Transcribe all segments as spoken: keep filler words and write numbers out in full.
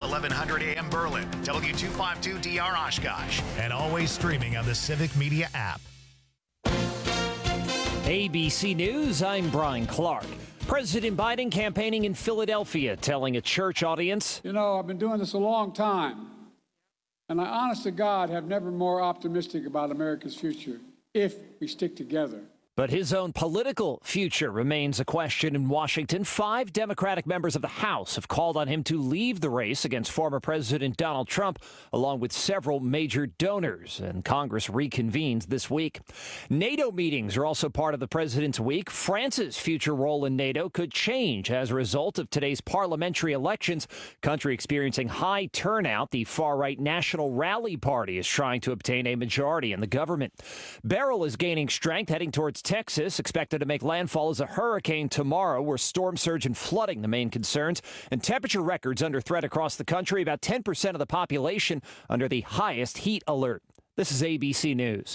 eleven hundred A M Berlin, W two fifty-two D R Oshkosh, and always streaming on the Civic Media app. A B C News, I'm Brian Clark. President Biden campaigning in Philadelphia, telling a church audience, You know, I've been doing this a long time, and I, honest to God, have never more optimistic about America's future if we stick together. but his own political future remains a question in Washington. Five Democratic members of the House have called on him to leave the race against former President Donald Trump, along with several major donors, and Congress reconvenes this week. NATO meetings are also part of the president's week. France's future role in NATO could change as a result of today's parliamentary elections. Country experiencing high turnout, the far-right National Rally Party is trying to obtain a majority in the government. Beryl is gaining strength, heading towards Texas, expected to make landfall as a hurricane tomorrow, where storm surge and flooding the main concerns, and temperature records under threat across the country. About ten percent of the population under the highest heat alert. This is A B C News.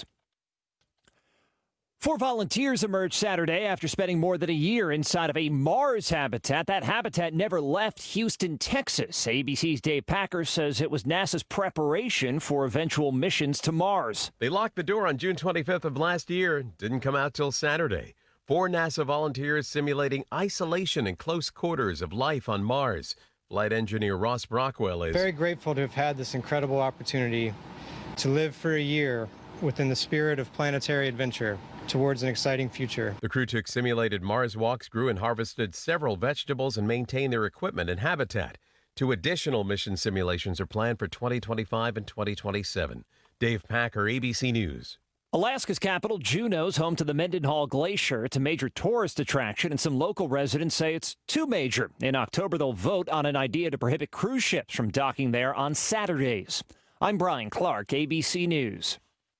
Four volunteers emerged Saturday after spending more than a year inside of a Mars habitat. That habitat never left Houston, Texas. A B C's Dave Packer says it was NASA's preparation for eventual missions to Mars. They locked the door on June twenty-fifth of last year and didn't come out till Saturday. Four NASA volunteers simulating isolation and close quarters of life on Mars. Flight engineer Ross Brockwell is very grateful to have had this incredible opportunity to live for a year within the spirit of planetary adventure towards an exciting future. The crew took simulated Mars walks, grew and harvested several vegetables, and maintained their equipment and habitat. Two additional mission simulations are planned for twenty twenty-five and twenty twenty-seven. Dave Packer, A B C News. Alaska's capital, Juneau's home to the Mendenhall Glacier. It's a major tourist attraction, and some local residents say it's too major. In October, they'll vote on an idea to prohibit cruise ships from docking there on Saturdays. I'm Brian Clark, A B C News.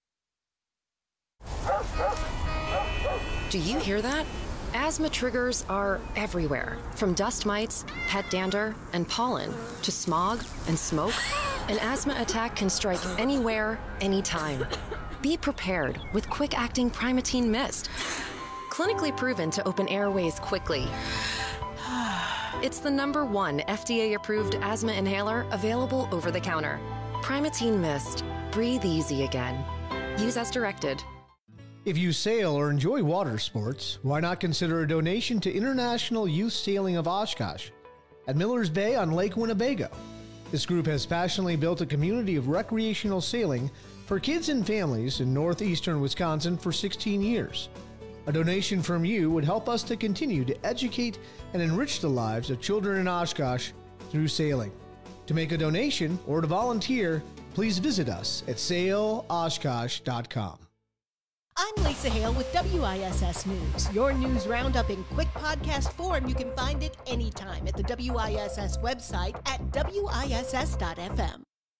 Do you hear that? Asthma triggers are everywhere, from dust mites, pet dander, and pollen, to smog and smoke. An asthma attack can strike anywhere, anytime. Be prepared with quick-acting Primatene Mist. Clinically proven to open airways quickly. It's the number one F D A-approved asthma inhaler available over the counter. Primatene Mist. Breathe easy again. Use as directed. If you sail or enjoy water sports, why not consider a donation to International Youth Sailing of Oshkosh at Millers Bay on Lake Winnebago. This group has passionately built a community of recreational sailing for kids and families in northeastern Wisconsin for sixteen years. A donation from you would help us to continue to educate and enrich the lives of children in Oshkosh through sailing. To make a donation or to volunteer, please visit us at sail oshkosh dot com. I'm Lisa Hale with W I S S News. Your news roundup in quick podcast form. You can find it anytime at the W I S S website at W I S S dot F M.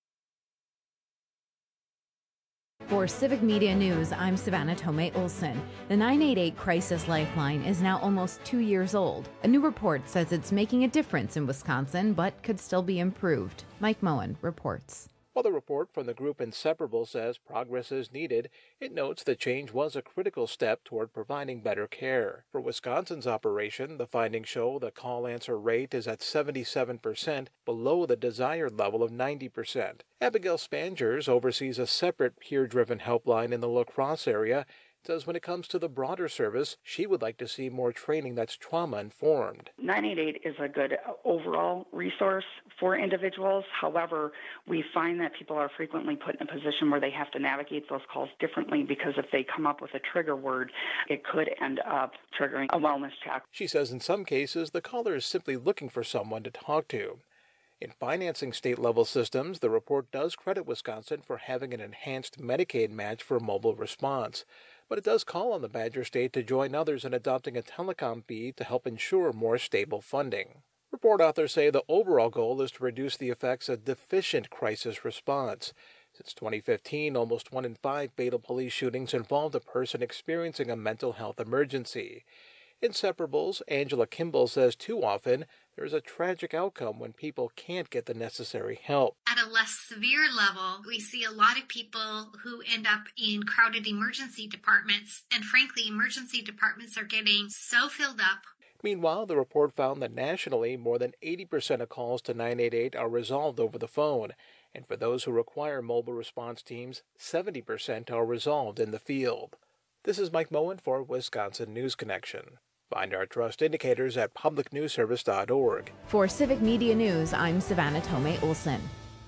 For Civic Media News, I'm Savannah Tomei Olson. The nine eight eight Crisis Lifeline is now almost two years old. A new report says it's making a difference in Wisconsin, but could still be improved. Mike Moen reports. While the report from the group Inseparable says progress is needed, it notes the change was a critical step toward providing better care. For Wisconsin's operation, the findings show the call answer rate is at seventy-seven percent, below the desired level of ninety percent. Abigail Spangers oversees a separate peer-driven helpline in the La Crosse area. Says when it comes to the broader service, she would like to see more training that's trauma-informed. nine eight eight is a good overall resource for individuals. However, we find that people are frequently put in a position where they have to navigate those calls differently because if they come up with a trigger word, it could end up triggering a wellness check. She says in some cases, the caller is simply looking for someone to talk to. In financing state-level systems, the report does credit Wisconsin for having an enhanced Medicaid match for mobile response. But it does call on the Badger State to join others in adopting a telecom fee to help ensure more stable funding. Report authors say the overall goal is to reduce the effects of deficient crisis response. Since twenty fifteen, almost one in five fatal police shootings involved a person experiencing a mental health emergency. Inseparables, Angela Kimball says too often there is a tragic outcome when people can't get the necessary help. At a less severe level, we see a lot of people who end up in crowded emergency departments, and frankly, emergency departments are getting so filled up. Meanwhile, the report found that nationally, more than eighty percent of calls to nine eight eight are resolved over the phone, and for those who require mobile response teams, seventy percent are resolved in the field. This is Mike Moen for Wisconsin News Connection. Find our trust indicators at public news service dot org. For Civic Media News, I'm Savannah Tomei Olson.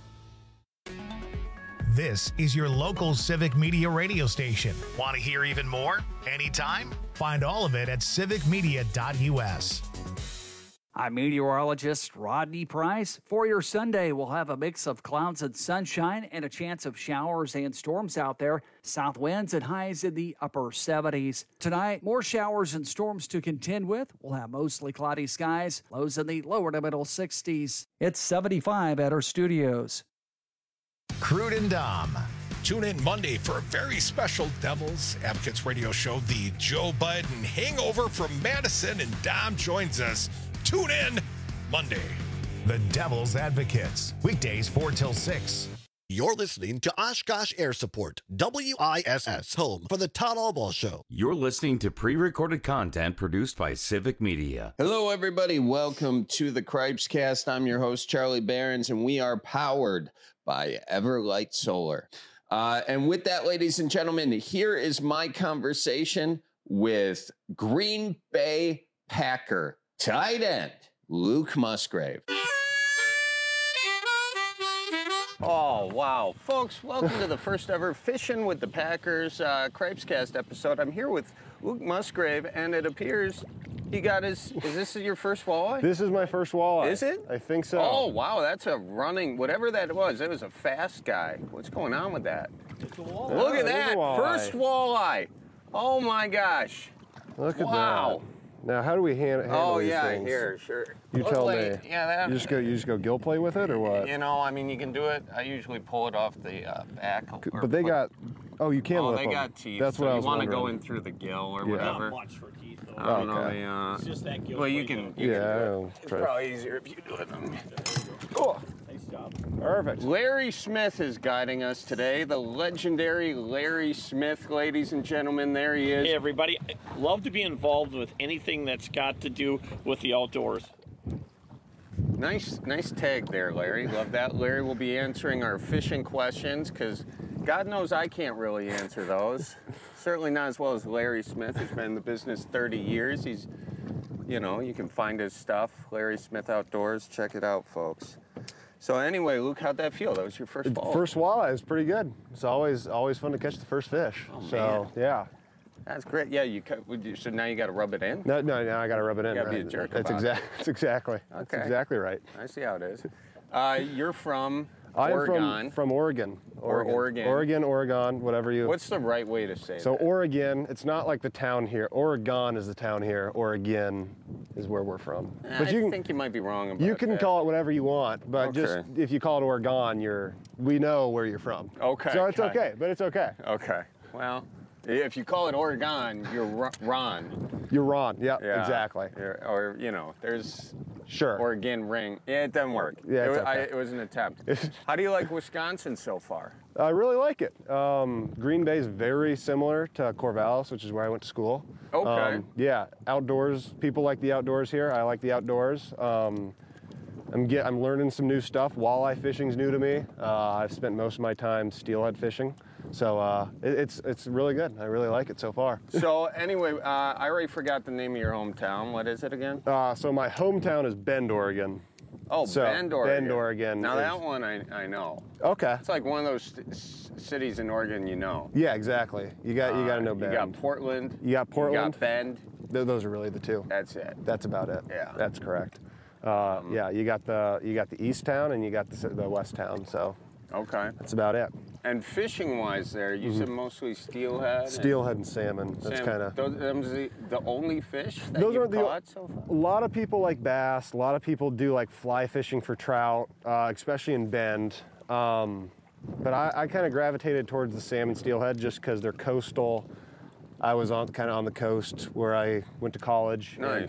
This is your local Civic Media radio station. Want to hear even more? Anytime? Find all of it at civic media dot u s. I'm meteorologist Rodney Price. For your Sunday, we'll have a mix of clouds and sunshine and a chance of showers and storms out there. South winds and highs in the upper seventies. Tonight, more showers and storms to contend with. We'll have mostly cloudy skies, lows in the lower to middle sixties. It's seventy-five at our studios. Crude and Dom. Tune in Monday for a very special Devil's Advocates radio show, the Joe Biden Hangover from Madison, and Dom joins us. Tune in Monday. The Devil's Advocates, weekdays four till six. You're listening to Oshkosh Air Support, W I S S, home for the Todd Albaugh Show. You're listening to pre-recorded content produced by Civic Media. Hello, everybody. Welcome to the Cripescast. I'm your host, Charlie Behrens, and we are powered by Everlight Solar. Uh, and with that, ladies and gentlemen, here is my conversation with Green Bay Packer tight end Luke Musgrave. Oh, wow. Folks, welcome to the first ever Fishing with the Packers uh, Cripescast episode. I'm here with Luke Musgrave, and it appears he got his, is this your first walleye? This is my first walleye. Is it? I think so. Oh, wow, that's a running, whatever that was, it was a fast guy. What's going on with that? It's a walleye. Look at Oh, that, walleye. first walleye. Oh my gosh. Look at Wow. that. Now, how do we hand, handle Oh these yeah, things? here, sure. You Look tell like- me. Yeah, that. You just go. You just go gill play with it, or what? You know, I mean, you can do it. I usually pull it off the uh, back. or But they put- got. Oh, you can Oh, lip they them. got teeth. That's so what I you was want to wondering. go in through the gill or Yeah. whatever. Not much for teeth, though. I don't know. Okay. They, uh, It's just that gill well, you play can. gill. You Yeah, can do I'll it. It's try. probably easier if you do it. Oh. Perfect. Larry Smith is guiding us today. The legendary Larry Smith, ladies and gentlemen. There he is. Hey, everybody. Love to be involved with anything that's got to do with the outdoors. Nice, nice tag there, Larry. Love that. Larry will be answering our fishing questions because God knows I can't really answer those. Certainly not as well as Larry Smith, who's been in the business thirty years. He's, you know, you can find his stuff, Larry Smith Outdoors. Check it out, folks. So anyway, Luke, how'd that feel? That was your first ball. First walleye is pretty good. It's always always fun to catch the first fish. Oh, so man. yeah. That's great. Yeah, you cut, would you, so now you got to rub it in. No, no, now I got to rub it in. You gotta be right? a jerk That's about exactly. it. That's exactly. That's Okay. exactly right. I see how it is. Uh, you're from I am Oregon. from from Oregon. Or Oregon. Oregon, Oregon, whatever you. What's the right way to say So that? Oregon, it's not like the town here. Oregon is the town here. Oregon is where we're from. I think you might be wrong about You can that. call it whatever you want, but just Okay. if you call it Oregon, you're we know where you're from. Okay. So it's okay. okay, but it's okay. Okay. Well, if you call it Oregon, you're Ro- Ron. You're Ron. Yeah, Yeah. exactly. You're- or, you know, there's Sure. Oregon ring. Yeah, it doesn't work. Yeah, it, it's wa- I, okay. it was an attempt. How do you like Wisconsin so far? I really like it. Um, Green Bay is very similar to Corvallis, which is where I went to school. Okay. Um, yeah, outdoors. People like the outdoors here. I like the outdoors. Um, I'm get, I'm learning some new stuff. Walleye fishing's new to me. Uh, I've spent most of my time steelhead fishing, so uh, it, it's it's really good. I really like it so far. So anyway, uh, I already forgot the name of your hometown. What is it again? Uh, so my hometown is Bend, Oregon. Oh, So, Bend, Oregon. Bend, Oregon Now is- that one I, I know. Okay. It's like one of those st- s- cities in Oregon you know. Yeah, exactly. You got you got to Uh, know Bend. You got Portland. You got Portland. You got Bend. Th- those are really the two. That's it. That's about it. Yeah. That's correct. Uh, yeah, you got the you got the east town and you got the, s- the west town. So Okay. that's about it. And fishing-wise, there, you said mostly steelhead. and Steelhead and salmon. That's salmon. kind of. Those them's the, the only fish that Those you've are the. caught so far. A lot of people like bass. A lot of people do like fly fishing for trout, uh, especially in Bend. Um, but I, I kind of gravitated towards the salmon steelhead just because they're coastal. I was on kind of on the coast where I went to college. and- Nice.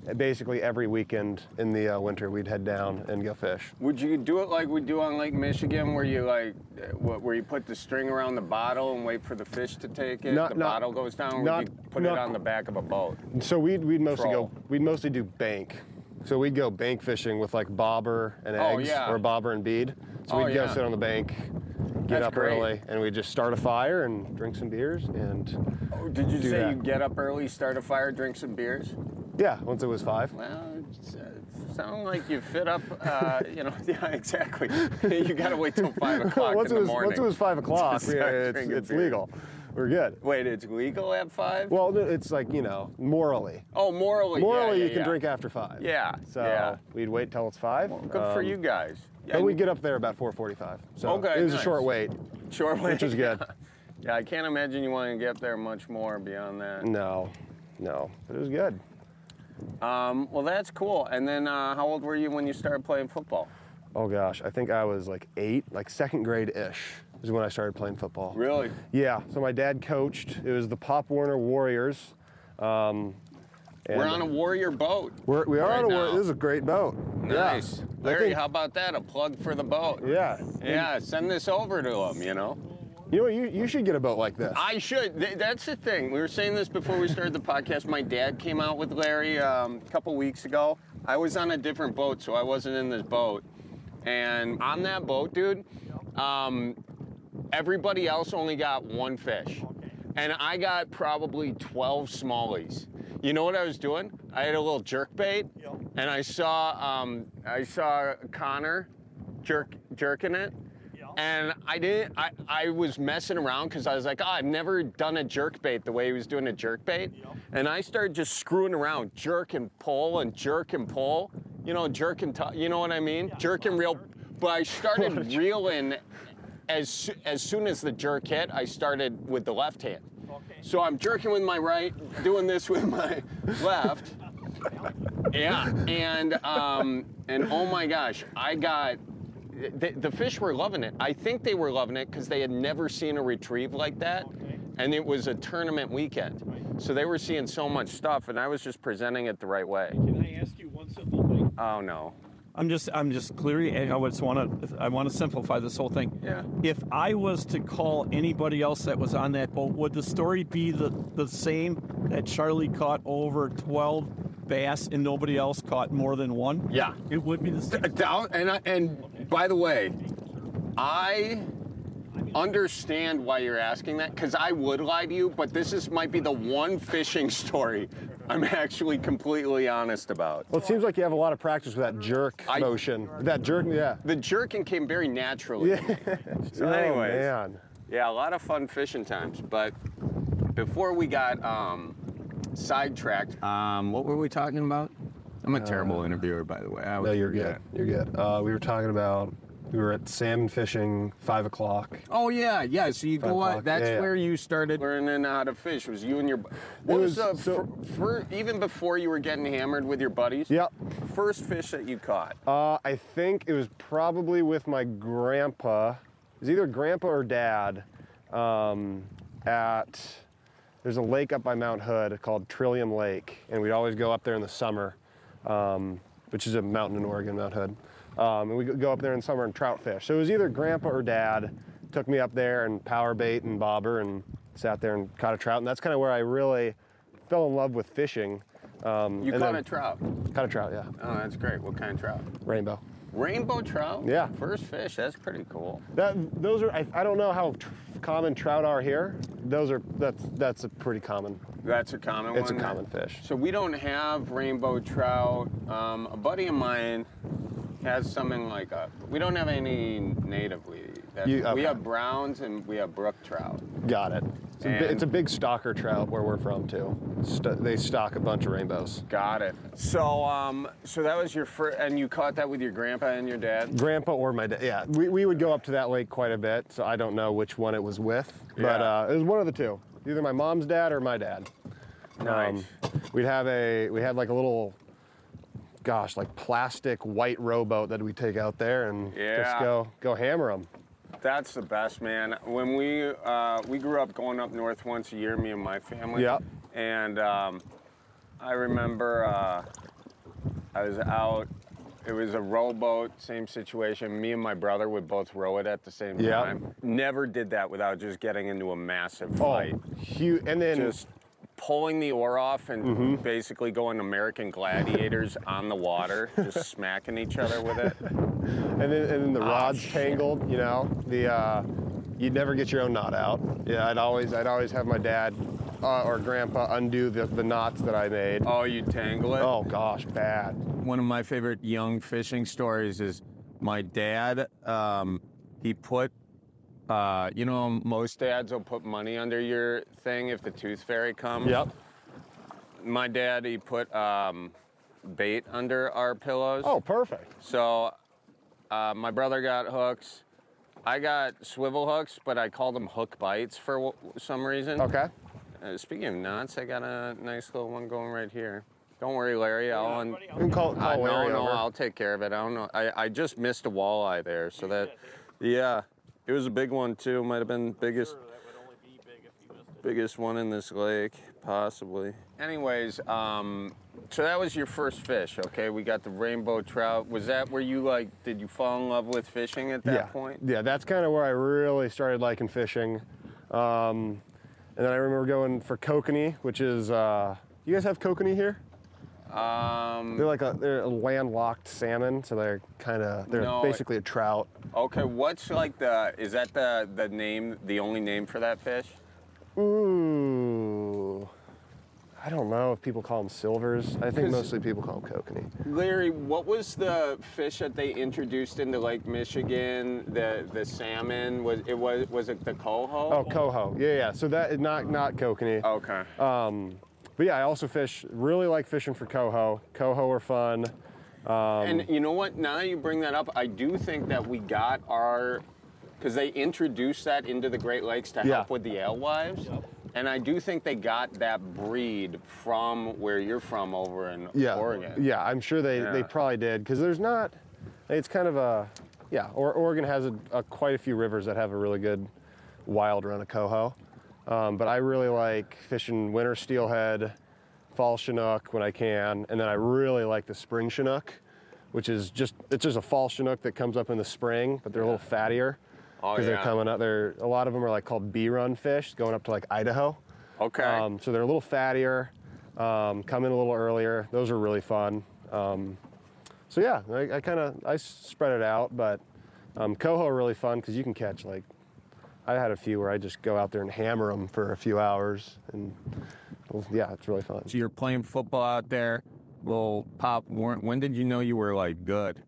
basically every weekend in the uh, winter, we'd head down and go fish. Would you do it like we do on Lake Michigan, where you like, what, where you put the string around the bottle and wait for the fish to take it? Not, the not, bottle goes down, or not, would you put not, it on the back of a boat? So we'd we'd mostly Troll. go we'd mostly do bank. So we'd go bank fishing with like bobber and eggs, Oh, yeah. or bobber and bead. So Oh, we'd go yeah. sit on the bank, get That's up great. early, and we'd just start a fire and drink some beers and. Oh, did you do say that. you get up early, start a fire, drink some beers? Yeah, once it was five. Well, it's, uh, sound like you fit up, uh, you know, yeah, exactly. You got to wait till five o'clock once in it the was, morning. Once it was five o'clock, to yeah, start it's, drinking it's beer. legal. We're good. Wait, it's legal at five? Well, no, it's like, you know, morally. Oh, morally. Morally, yeah, you yeah, can yeah. drink after five. Yeah. So yeah. we'd wait till it's five. Good for Um, you guys. Yeah, But and- we'd get up there about four forty-five. So Okay, it was nice. a short wait. Short wait. Which was good. Yeah, I can't imagine you want to get there much more beyond that. No, no, but it was good. Um, well, that's cool. And then, uh, how old were you when you started playing football? Oh gosh, I think I was like eight, like second grade-ish is when I started playing football. Really? Yeah, so my dad coached. It was the Pop Warner Warriors. Um, We're and on a Warrior boat. We're, we are right on a now. Warrior. This is a great boat. Nice. Yeah. I Larry, think- how about that? A plug for the boat. Yeah. Yeah, send this over to him, you know? You know what? You, you should get a boat like this. I should. Th- That's the thing. We were saying this before we started the podcast. My dad came out with Larry um, a couple weeks ago. I was on a different boat, so I wasn't in this boat. And on that boat, dude, um, everybody else only got one fish. And I got probably twelve smallies. You know what I was doing? I had a little jerk bait, and I saw um, I saw Connor jerk jerking it. And I didn't, I, I was messing around because I was like, oh, I've never done a jerk bait the way he was doing a jerk bait. And I started just screwing around, jerk and pull and jerk and pull. You know, jerk and, t- you know what I mean? Jerk and reel. But I started reeling as, as soon as the jerk hit, I started with the left hand. So I'm jerking with my right, doing this with my left. Yeah, and, um, and oh my gosh, I got, The, the fish were loving it. I think they were loving it because they had never seen a retrieve like that. And it was a tournament weekend. So they were seeing so much stuff, and I was just presenting it the right way. Can I ask you one simple thing? Oh, no. I'm just, I'm just clearly, I just want to, I want to simplify this whole thing. Yeah. If I was to call anybody else that was on that boat, would the story be the, the same, that Charlie caught over twelve bass and nobody else caught more than one? Yeah. It would be the same. And, I, and by the way, I understand why you're asking that, because I would lie to you, but this is might be the one fishing story I'm actually completely honest about. Well, it seems like you have a lot of practice with that jerk I- motion. That jerk, yeah. The jerking came very naturally. Yeah. to me. So Oh, anyways, man. yeah, a lot of fun fishing times. But before we got um, sidetracked, um, what were we talking about? I'm a terrible interviewer, by the way. I No, always you're forget. good. You're good. Uh, we were talking about, we were at salmon fishing, five o'clock. Oh yeah, yeah. So you Five go out. o'clock. That's Yeah, yeah. where you started learning how to fish. Was you and your? What It was, was- the so- fir- fir- even before you were getting hammered with your buddies? Yep. First fish that you caught. Uh, I think it was probably with my grandpa. It was either grandpa or dad. Um, at there's a lake up by Mount Hood called Trillium Lake, and we'd always go up there in the summer, um, which is a mountain in Oregon, Mount Hood. Um, and we go up there in summer and trout fish. So it was either grandpa or dad took me up there and power bait and bobber and sat there and caught a trout. And that's kind of where I really fell in love with fishing. Um, You and caught then- a trout. Caught a trout, yeah. Oh, that's great. What kind of trout? Rainbow. Rainbow trout? Yeah. First fish. That's pretty cool. That those are I, I don't know how tr- common trout are here. Those are that's that's a pretty common. That's a common It's one. a common fish. So we don't have rainbow trout. Um, a buddy of mine has something like a. We don't have any natively. That's, You- okay. We have browns and we have brook trout. Got it. It's a, bi- And- it's a big stalker trout where we're from too. St- they stock a bunch of rainbows. Got it. So, um, so that was your first, and you caught that with your grandpa and your dad. Grandpa or my dad. Yeah, we, we would go up to that lake quite a bit, so I don't know which one it was with, but Yeah. uh, it was one of the two. Either my mom's dad or my dad. Nice. we'd have a we had like a little, gosh, like plastic white rowboat that we take out there and just Yeah. go go hammer them. That's the best, man. When we uh, we grew up going up north once a year, me and my family. Yep. And um, I remember uh, I was out. It was a rowboat, same situation. Me and my brother would both row it at the same Yep. time. Never did that without just getting into a massive fight. Oh, huge. And then just pulling the oar off and Mm-hmm. basically going American Gladiators on the water, just smacking each other with it. and then and then the Oh, rods shit. tangled. You know, the uh, you'd never get your own knot out. Yeah, I'd always I'd always have my dad uh, or grandpa undo the, the knots that I made. Oh, you tangle it? Oh gosh, bad. One of my favorite young fishing stories is my dad, um, he put, uh, you know, most dads will put money under your thing if the tooth fairy comes. Yep. My dad, he put um, bait under our pillows. Oh, perfect. So uh, my brother got hooks. I got swivel hooks, but I called them hook bites for w- some reason. Okay. Uh, speaking of knots, I got a nice little one going right here. Don't worry, Larry. I'll un- You can call, call uh, no, Larry no, over. I'll take care of it. I don't know. I, I just missed a walleye there, so that, yeah, it was a big one too. Might have been biggest, biggest one in this lake, possibly. Anyways, um, so that was your first fish, okay? We got the rainbow trout. Was that where you like? Did you fall in love with fishing at that yeah. point? Yeah, that's kind of where I really started liking fishing. Um, and then I remember going for kokanee, which is, uh, you guys have kokanee here? Um, They're like a they're a landlocked salmon, so they're kind of they're No, basically a trout. Okay, what's like the? Is that the the name? The only name for that fish? Ooh, I don't know if people call them silvers. I think 'Cause- mostly people call them kokanee. Larry, what was the fish that they introduced into Lake Michigan? The the salmon was it was was it the coho? Oh, coho. Yeah, yeah. So that is not not kokanee. Okay. Um, but yeah, I also fish. Really like fishing for coho. Coho are fun. Um, And you know what? Now that you bring that up, I do think that we got our, because they introduced that into the Great Lakes to Yeah. help with the alewives, and I do think they got that breed from where you're from over in yeah, Oregon. Yeah, I'm sure they, Yeah. they probably did because there's not. It's kind of a, yeah. Or, Oregon has a, a, quite a few rivers that have a really good wild run of coho. Um, but I really like fishing winter steelhead, fall chinook when I can, and then I really like the spring chinook, which is just it's just a fall chinook that comes up in the spring, but they're a little fattier Oh, because yeah. they're coming up. They're a lot of them are like called bee-run fish, going up to like Idaho. Okay. Um, so they're a little fattier, um, come in a little earlier. Those are really fun. Um, so yeah, I, I kind of I spread it out, but um, coho are really fun because you can catch like. I had a few where I just go out there and hammer them for a few hours, and well, yeah, it's really fun. So you're playing football out there, little pop. When did you know you were like good?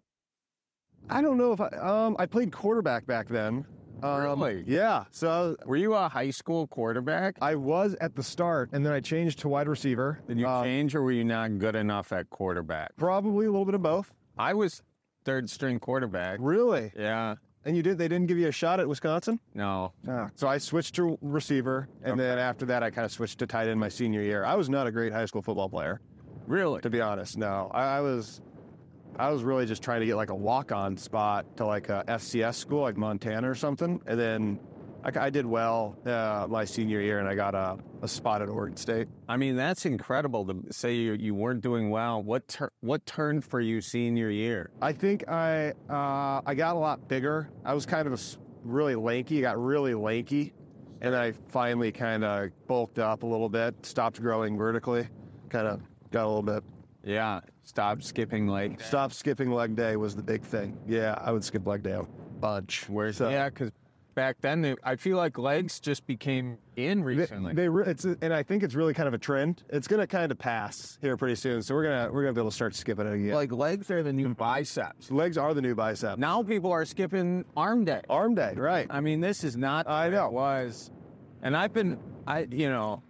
I don't know if I um I played quarterback back then. Um, Really? Yeah. So Were you a high school quarterback? I was at the start, and then I changed to wide receiver. Did you Uh, change, or were you not good enough at quarterback? Probably a little bit of both. I was third string quarterback. Really? Yeah. And you did? They didn't give you a shot at Wisconsin? No. Ah. So I switched to receiver, and then after that, I kind of switched to tight end my senior year. I was not a great high school football player. Really? To be honest, no. I, I was, I was really just trying to get like a walk-on spot to like a F C S school, like Montana or something, and then I, I did well uh, my senior year, and I got a, a spot at Oregon State. I mean, that's incredible to say you, you weren't doing well. What tur- what turned for you senior year? I think I uh, I got a lot bigger. I was kind of a s- really lanky. I got really lanky, and then I finally kind of bulked up a little bit, stopped growing vertically, kind of got a little bit. Yeah, stop skipping leg day. Stop skipping leg day was the big thing. Yeah, I would skip leg day a bunch. Where's So- yeah, because back then they, I feel like legs just became in recently. They, they re- it's and I think it's really kind of a trend. It's gonna kind of pass here pretty soon, so we're gonna we're gonna be able to start skipping it again. Like legs are the new biceps. Legs are the new bicep. Now people are skipping arm day. Arm day, right? I mean, this is not. I know. It was, and I've been, I you know,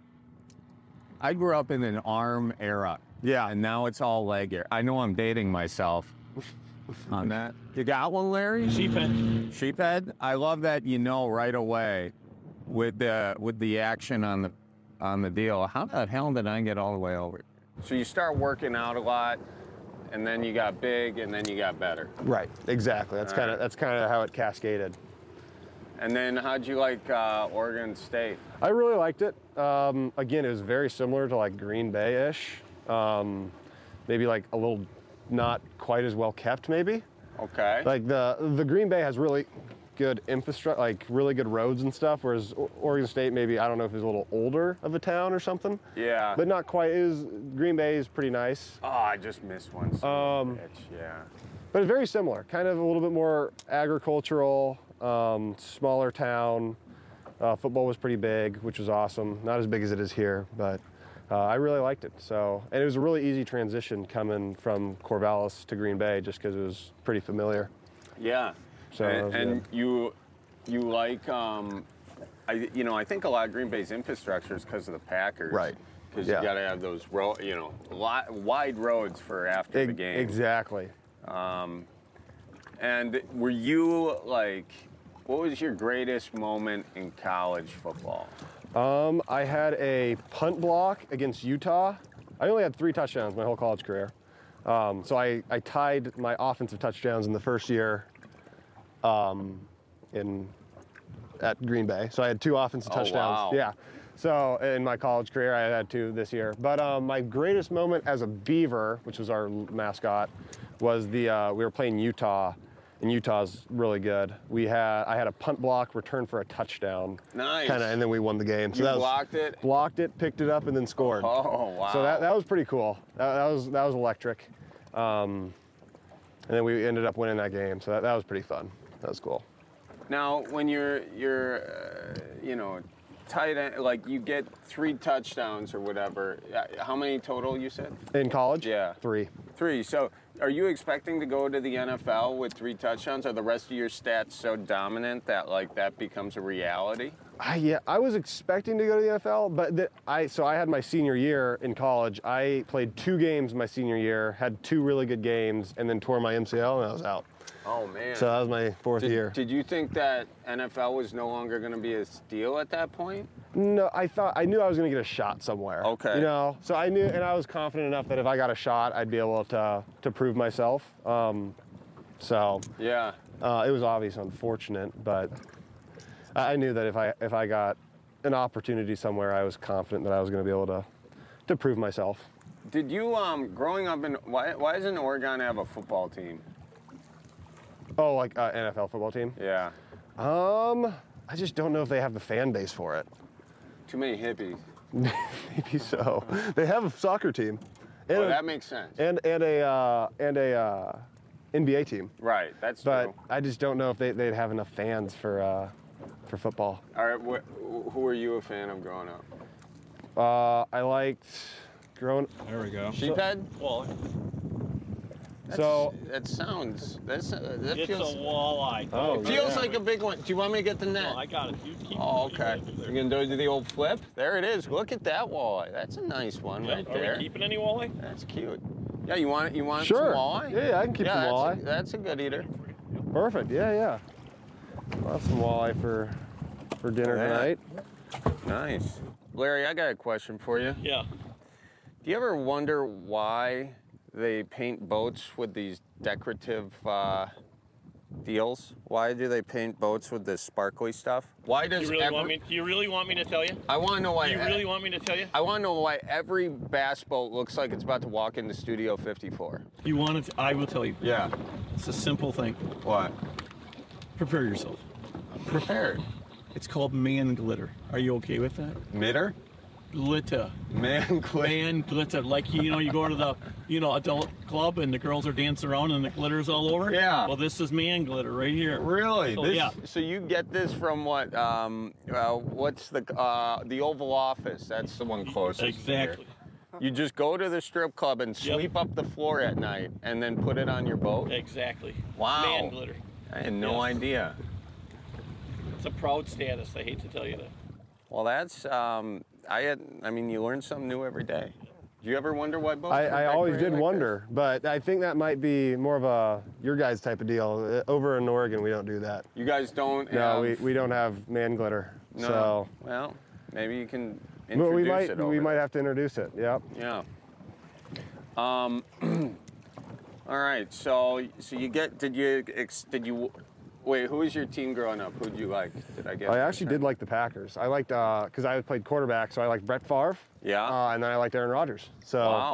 I grew up in an arm era. Yeah. And now it's all leg era. I know I'm dating myself on that. You got one, Larry? Sheephead. Sheephead. I love that you know right away with the with the action on the on the deal. How the hell did I get all the way over? So you start working out a lot, and then you got big, and then you got better. Right. Exactly. That's All kind right. of that's kind of how it cascaded. And then how'd you like uh, Oregon State? I really liked it. Um, again, it was very similar to like Green Bay-ish. Um, maybe like a little not quite as well kept, maybe. Okay. Like the the Green Bay has really good infrastructure, like really good roads and stuff, whereas Oregon State, maybe, I don't know if it's a little older of a town or something. Yeah. But not quite. It is, Green Bay is pretty nice. Oh, I just missed one. Um, bitch. Yeah. But it's very similar, kind of a little bit more agricultural, um, smaller town. Uh, football was pretty big, which was awesome. Not as big as it is here, but uh, I really liked it. So, and it was a really easy transition coming from Corvallis to Green Bay, just because it was pretty familiar. Yeah. So and and you, you like, um, I you know, I think a lot of Green Bay's infrastructure is because of the Packers. Right. Because Yeah. you got to have those ro- you know, lot, wide roads for after E- the game. Exactly. Um, and were you like, what was your greatest moment in college football? Um, I had a punt block against Utah. I only had three touchdowns my whole college career. Um, so I, I tied my offensive touchdowns in the first year um, in at Green Bay. So I had two offensive Oh, touchdowns. wow. Yeah. So in my college career, I had two this year. But um, my greatest moment as a Beaver, which was our mascot, was the uh, we were playing Utah, and Utah's really good. We had I had a punt block return for a touchdown. Nice. Kinda, and then we won the game. So You that was, blocked it? Blocked it, picked it up, and then scored. Oh, wow. So that, that was pretty cool. That, that was that was electric. Um, and then we ended up winning that game. So that, that was pretty fun. That was cool. Now, when you're you're, uh, you know, tight end, like you get three touchdowns or whatever. uh, How many total you said? In college? Yeah. Three. Three. So, are you expecting to go to the N F L with three touchdowns? Are the rest of your stats so dominant that like that becomes a reality? I, yeah, I was expecting to go to the N F L, but the, I so I had my senior year in college. I played two games my senior year, had two really good games, and then tore my M C L and I was out. Oh man. So that was my fourth did, year. Did you think that N F L was no longer going to be a steal at that point? No, I thought I knew I was going to get a shot somewhere. Okay. You know, so I knew, and I was confident enough that if I got a shot, I'd be able to to prove myself. Um, so yeah, uh, it was obvious, unfortunate, but I I knew that if I if I got an opportunity somewhere, I was confident that I was going to be able to to prove myself. Did you um growing up in why why doesn't Oregon have a football team? Oh, like uh, N F L football team? Yeah. Um, I just don't know if they have the fan base for it. Too many hippies. Maybe so. They have a soccer team. And Oh, a- that makes sense. And and a uh, and a uh, N B A team. Right, that's but true. I just don't know if they, they'd have enough fans for uh, for football. All right, wh- who were you a fan of growing up? Uh, I liked growing. There we go. Sheephead? Well, So that sounds that's uh, that it's feels a walleye. Oh, it feels yeah. like a big one. Do you want me to get the net? No, I got it. You keep Oh, okay. you You're gonna do the old flip? There it is. Look at that walleye. That's a nice one Yep. right Are there. we keeping any walleye? That's cute. Yeah, you want it? You want Sure. some walleye? Yeah, yeah, I can keep yeah, some that's walleye. A, that's a good eater. Perfect. Yeah, yeah. I'll have some walleye for for dinner Yeah. tonight. Nice. Larry, I got a question for you. Yeah. Do you ever wonder why they paint boats with these decorative uh, deals? Why do they paint boats with this sparkly stuff? Why Do does you really every... want me? Do you really want me to tell you? I want to know why. Do you really want me to tell you? I want to know why every bass boat looks like it's about to walk into Studio fifty-four. You want it? I will tell you. Yeah. It's a simple thing. What? Prepare yourself. Prepared. It's called man glitter. Are you okay with that? Mitter? Glitter. Man glitter. Man glitter. Like, you know, you go to the, you know, adult club and the girls are dancing around and the glitter's all over. Yeah. Well, this is man glitter right here. Really? So, This- yeah. So you get this from what? Um, uh, what's the uh, the Oval Office? That's the one closest. Exactly. Here. You just go to the strip club and Yep. sweep up the floor at night, and then put it on your boat. Exactly. Wow. Man glitter. I had no Yes. idea. It's a proud status. I hate to tell you that. Well, that's um, I had. I mean, you learn something new every day. Do you ever wonder why boats? I, are I always decorated did like wonder, but I think that might be more of a your guys type of deal. Uh, Over in Oregon, we don't do that. this? You guys don't. No, have, we, we don't have man glitter. No. So Well, maybe you can well, introduce we might it. we over might there. have to introduce it. Yep. Yeah. Um. all right. So so you get did you ex, did you wait? Who was your team growing up? Who'd you like? Did I get? I actually did like the Packers. I liked because I played quarterback, so I liked Brett Favre. Yeah. Uh, and then I liked Aaron Rodgers. So Wow.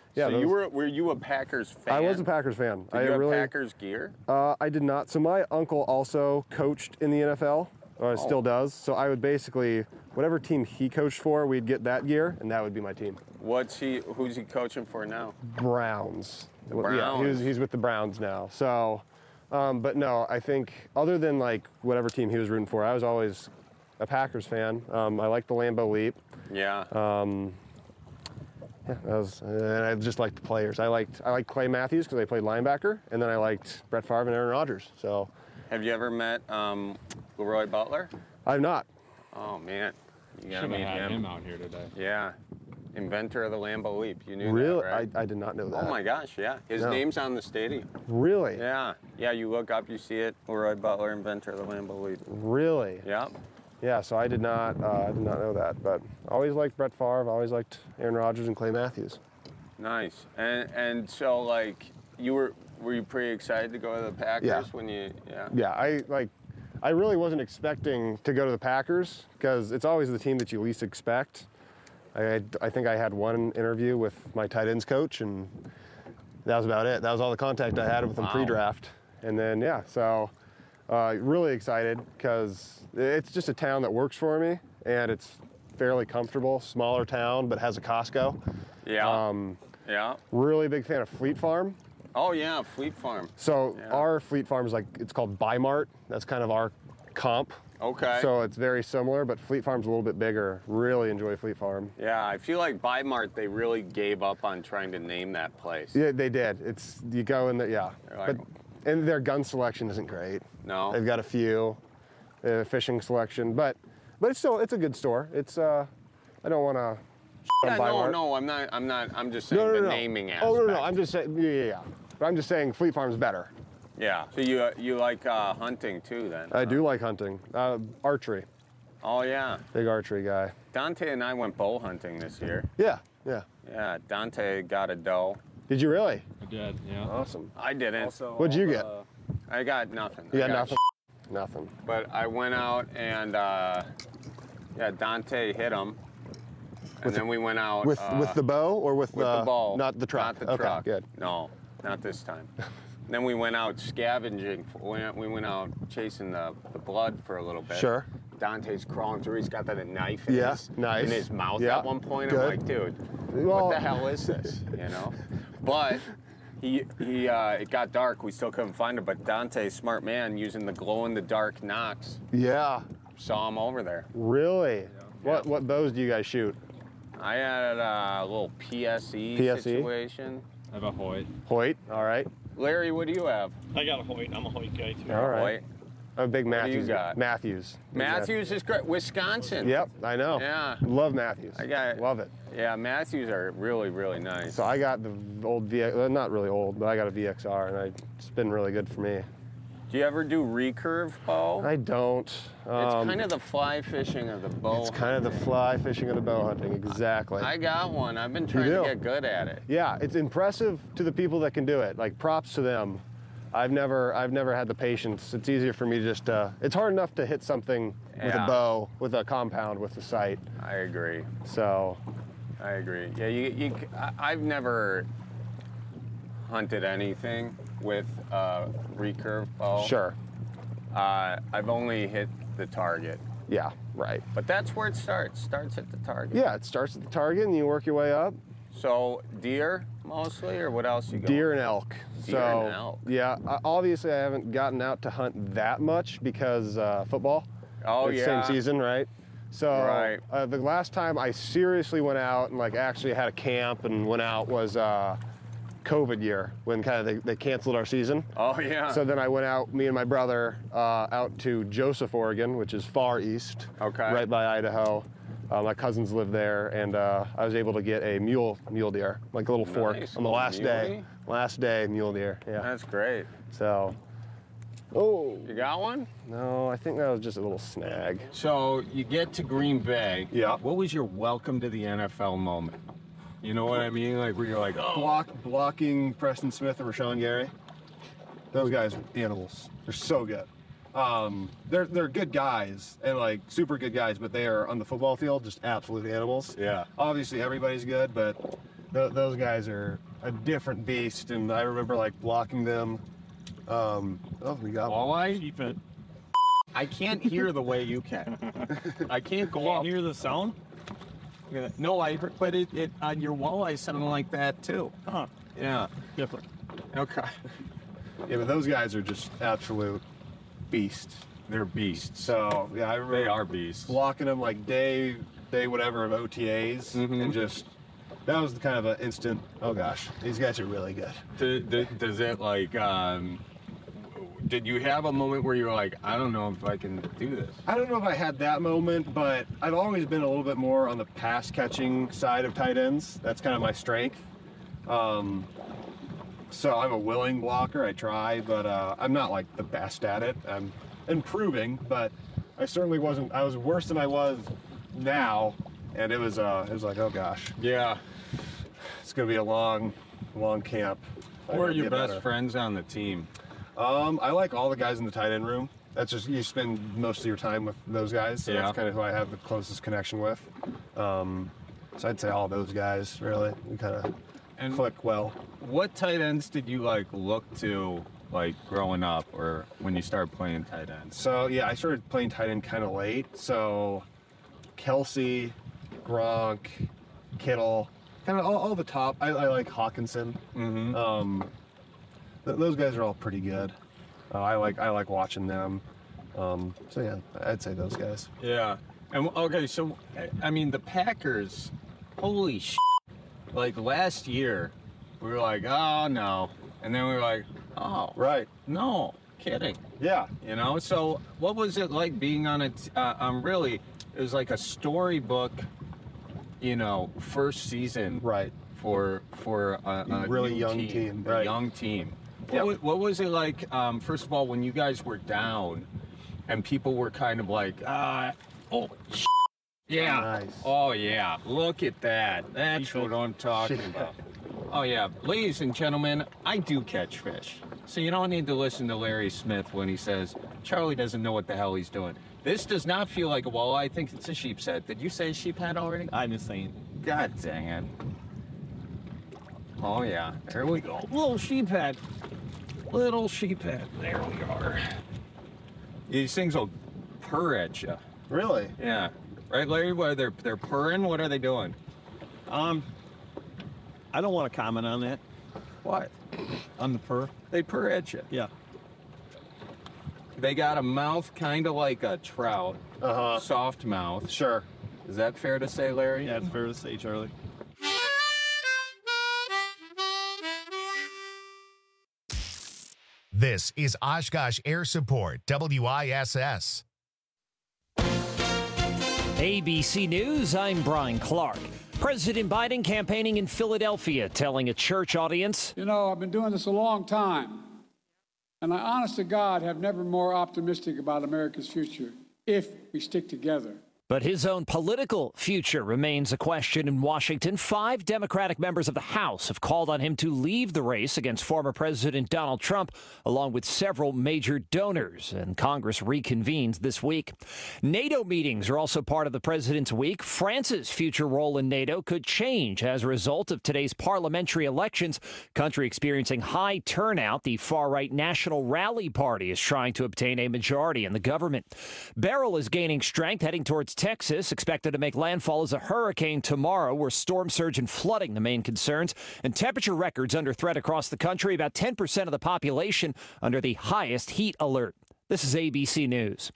Yeah, so those, you were were you a Packers fan? I was a Packers fan. Did I you have really, Packers gear? Uh, I did not. So my uncle also coached in the N F L, or Oh. still does. So I would basically, whatever team he coached for, we'd get that gear, and that would be my team. What's he? Who's he coaching for now? Browns. Yeah, he was, Browns. he's with the Browns now. So, um, but no, I think other than like whatever team he was rooting for, I was always a Packers fan. Um, I liked the Lambeau Leap. Yeah. Um, yeah, that was, and I just liked the players. I liked I liked Clay Matthews because I played linebacker, and then I liked Brett Favre and Aaron Rodgers. So, Have you ever met um, Leroy Butler? I've not. Oh man, you gotta Should've meet had him. him out here today. Yeah, inventor of the Lambeau Leap. You knew Really? that, right? I, I did not know that. Oh my gosh, yeah. His No. name's on the stadium. Really? Yeah, yeah. You look up, you see it. Leroy Butler, inventor of the Lambeau Leap. Really? Yep. Yeah. So I did not. Uh, I did not know that. But I always liked Brett Favre. I always liked Aaron Rodgers and Clay Matthews. Nice. And and so like you were were you pretty excited to go to the Packers Yeah. when you yeah. Yeah. I like. I really wasn't expecting to go to the Packers because it's always the team that you least expect. I, had- I think I had one interview with my tight ends coach, and that was about it. That was all the contact I had with them Wow. pre-draft. And then, yeah, so uh, really excited because it's just a town that works for me, and it's fairly comfortable, smaller town, but has a Costco. Yeah. Um, Yeah. really big fan of Fleet Farm. Oh yeah, Fleet Farm. So Yeah. our Fleet Farm is like, it's called Bi-Mart. That's kind of our comp. Okay. So it's very similar, but Fleet Farm's a little bit bigger. Really enjoy Fleet Farm. Yeah, I feel like Bi-Mart, they really gave up on trying to name that place. Yeah, they did. It's, you go in there, yeah. They're like- But, and their gun selection isn't great. No. They've got a few, uh, fishing selection, but but it's still, it's a good store. It's, uh, I don't want to Yeah, on no, Bi-Mart. no, I'm not, I'm not, I'm just saying No, no, the no. naming aspect. Oh, no, no, no, I'm just saying, yeah, yeah, yeah. But I'm just saying Fleet Farm's better. Yeah. So you uh, you like uh, hunting too then? I do like hunting. Uh, archery. Oh yeah. Big archery guy. Dante and I went bow hunting this year. Yeah, yeah. Yeah, Dante got a doe. Did you really? I did, yeah. Awesome. I didn't. Also, What'd you all get? the- I got nothing. You I got got nothing? Nothing. But I went out and uh, yeah, Dante hit him, and With then we went out With uh, with the bow or with, with the, the bow, Not the truck. Not the okay, truck. Good. No, not this time. Then we went out scavenging. For, we went- we went out chasing the, the blood for a little bit. Sure. Dante's crawling through. He's got that knife in, Yeah, his, nice. in his mouth Yeah, at one point. good. I'm like, dude, Well- what the hell is this? You know. But he he uh, it got dark. We still couldn't find him. But Dante, smart man, using the glow in the dark knocks, Yeah. saw him over there. Really? What what bows do you guys shoot? I had a little P S E, P S E? situation. I have a Hoyt. Hoyt. All right. Larry, what do you have? I got a Hoyt. I'm a Hoyt guy too. All right. Hoyt. I'm a big What do you Matthews. got? Matthews. Matthews is great. Wisconsin. Yep, I know. Yeah. Love Matthews. I got Love it. Yeah, Matthews are really, really nice. So I got the old V X, well, not really old, but I got a V X R, and I, it's been really good for me. Do you ever do recurve bow? I don't. It's Um, kind of the fly fishing of the bow. It's kind of the fly fishing and the bow hunting, exactly. I got one. I've been trying do? to get good at it. Yeah, it's impressive to the people that can do it. Like props to them. I've never, I've never had the patience. It's easier for me to just. Uh, it's hard enough to hit something with Yeah. a bow, with a compound, with the sight. I agree. So, I agree. Yeah, you, you, I- I've never hunted anything with a recurve bow. sure. Uh, I've only hit the target. Yeah, right. But that's where it starts. Starts at the target. Yeah, it starts at the target and you work your way up. So deer mostly, or what else you got? Deer and elk. Deer so, and elk. yeah, I- obviously I haven't gotten out to hunt that much because uh, football. Oh it's yeah. Same season, right? So Right. uh, the last time I seriously went out and like actually had a camp and went out was uh, COVID year when kind of they, they canceled our season. Oh yeah. So then I went out, me and my brother, uh, out to Joseph, Oregon, which is far east, Okay. right by Idaho. Uh, my cousins live there, and uh, I was able to get a mule mule deer, like a little fork, Nice, on the little last day. muley? Last day, mule deer. Yeah. That's great. So, oh You got one? no, I think that was just a little snag. So you get to Green Bay. Yeah. What was your welcome to the N F L moment? You know what I mean? Like where you're like, oh, Block, blocking Preston Smith and Rashawn Gary. Those guys are animals. They're so good. Um, they're they're good guys and like super good guys, but they are on the football field just absolute animals. Yeah. Obviously everybody's good, but th- those guys are a different beast, and I remember like blocking them. Um, oh, we got walleye. Keep it. I can't hear the way you can. I can't go Can't up. hear the sound? Yeah, no, I heard, but it, it on your walleye sounded like that too. Huh. Yeah. Different. Okay. Yeah, but those guys are just absolute beasts. They're beasts. So yeah, I remember They are beasts. blocking them like day, day whatever of O T As, Mhm. and just that was kind of an instant. Oh gosh, these guys are really good. Does, does, does it like? Um, did you have a moment where you were like, I don't know if I can do this? I don't know if I had that moment, but I've always been a little bit more on the pass catching side of tight ends. That's kind of my strength. Um, so I'm a willing blocker. I try, but uh, I'm not like the best at it. I'm improving, but I certainly wasn't. I was worse than I was now, and it was. Uh, it was like, oh gosh, Yeah. it's gonna be a long, long camp. I Who are gotta your get best better. friends on the team? Um, I like all the guys in the tight end room. That's just, you spend most of your time with those guys, so Yeah. that's kind of who I have the closest connection with. Um, so I'd say all those guys, really. We kind of And click well. What tight ends did you like look to like growing up, or when you started playing tight ends? So yeah, I started playing tight end kind of late. So Kelsey, Gronk, Kittle, kind of all, all the top. I, I like Hawkinson. Mm-hmm. Um, th- those guys are all pretty good. Uh, I like I like watching them. Um, so yeah, I'd say those guys. Yeah. And okay, so I mean the Packers, holy sh! Like last year, we were like, oh no, and then we were like, oh right, no, kidding. Yeah. You know. So what was it like being on a? T- uh, um, really, it was like a storybook. You know, first season. Right. For for a, a Really new young team, team, a right. young team. Yep. What, wa- what was it like? Um, first of all, when you guys were down, and people were kind of like, uh, oh, sh- yeah, Nice. oh yeah, look at that. That's what I'm talking about. Oh yeah, ladies and gentlemen, I do catch fish. So you don't need to listen to Larry Smith when he says Charlie doesn't know what the hell he's doing. This does not feel like a walleye. I think it's a sheep's head. Did you say sheep head already? I didn't say it. God dang it. Oh yeah, there we go. Little sheep head. Little sheep head. There we are. These things will purr at you. Really? Yeah. Right, Larry? What, they're, they're purring? What are they doing? Um, I don't want to comment on that. What? On the purr. They purr at you. Yeah. They got a mouth kind of like a trout. Uh-huh. Soft mouth. Sure. Is that fair to say, Larry? Yeah, it's fair to say, Charlie. This is Oshkosh Air Support, W I S S. A B C News, I'm Brian Clark. President Biden campaigning in Philadelphia, telling a church audience, You know, I've been doing this a long time, and I, honest to God, have never been more optimistic about America's future if we stick together. but his own political future remains a question in Washington. Five Democratic members of the House have called on him to leave the race against former President Donald Trump, along with several major donors, and Congress reconvenes this week. NATO meetings are also part of the president's week. France's future role in NATO could change as a result of today's parliamentary elections. Country experiencing high turnout, the far-right National Rally Party is trying to obtain a majority in the government. Beryl is gaining strength, heading towards Texas, expected to make landfall as a hurricane tomorrow, where storm surge and flooding the main concerns, and temperature records under threat across the country. About ten percent of the population under the highest heat alert. This is A B C News.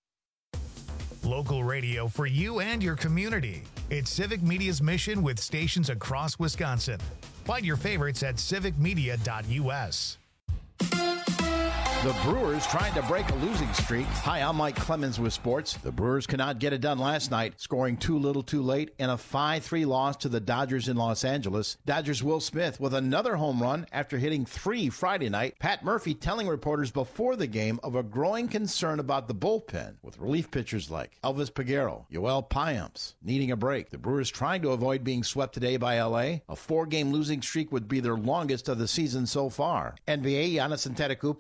Local radio for you and your community. It's Civic Media's mission with stations across Wisconsin. Find your favorites at civic media dot U S. The Brewers trying to break a losing streak. Hi, I'm Mike Clemens with sports. The Brewers cannot get it done last night, scoring too little too late in a five three loss to the Dodgers in Los Angeles. Dodgers' Will Smith with another home run after hitting three Friday night. Pat Murphy telling reporters before the game of a growing concern about the bullpen, with relief pitchers like Elvis Peguero, Yoel Payamps needing a break. The Brewers trying to avoid being swept today by L A. A four-game losing streak would be their longest of the season so far. N B A, Giannis Antetokounmpo leading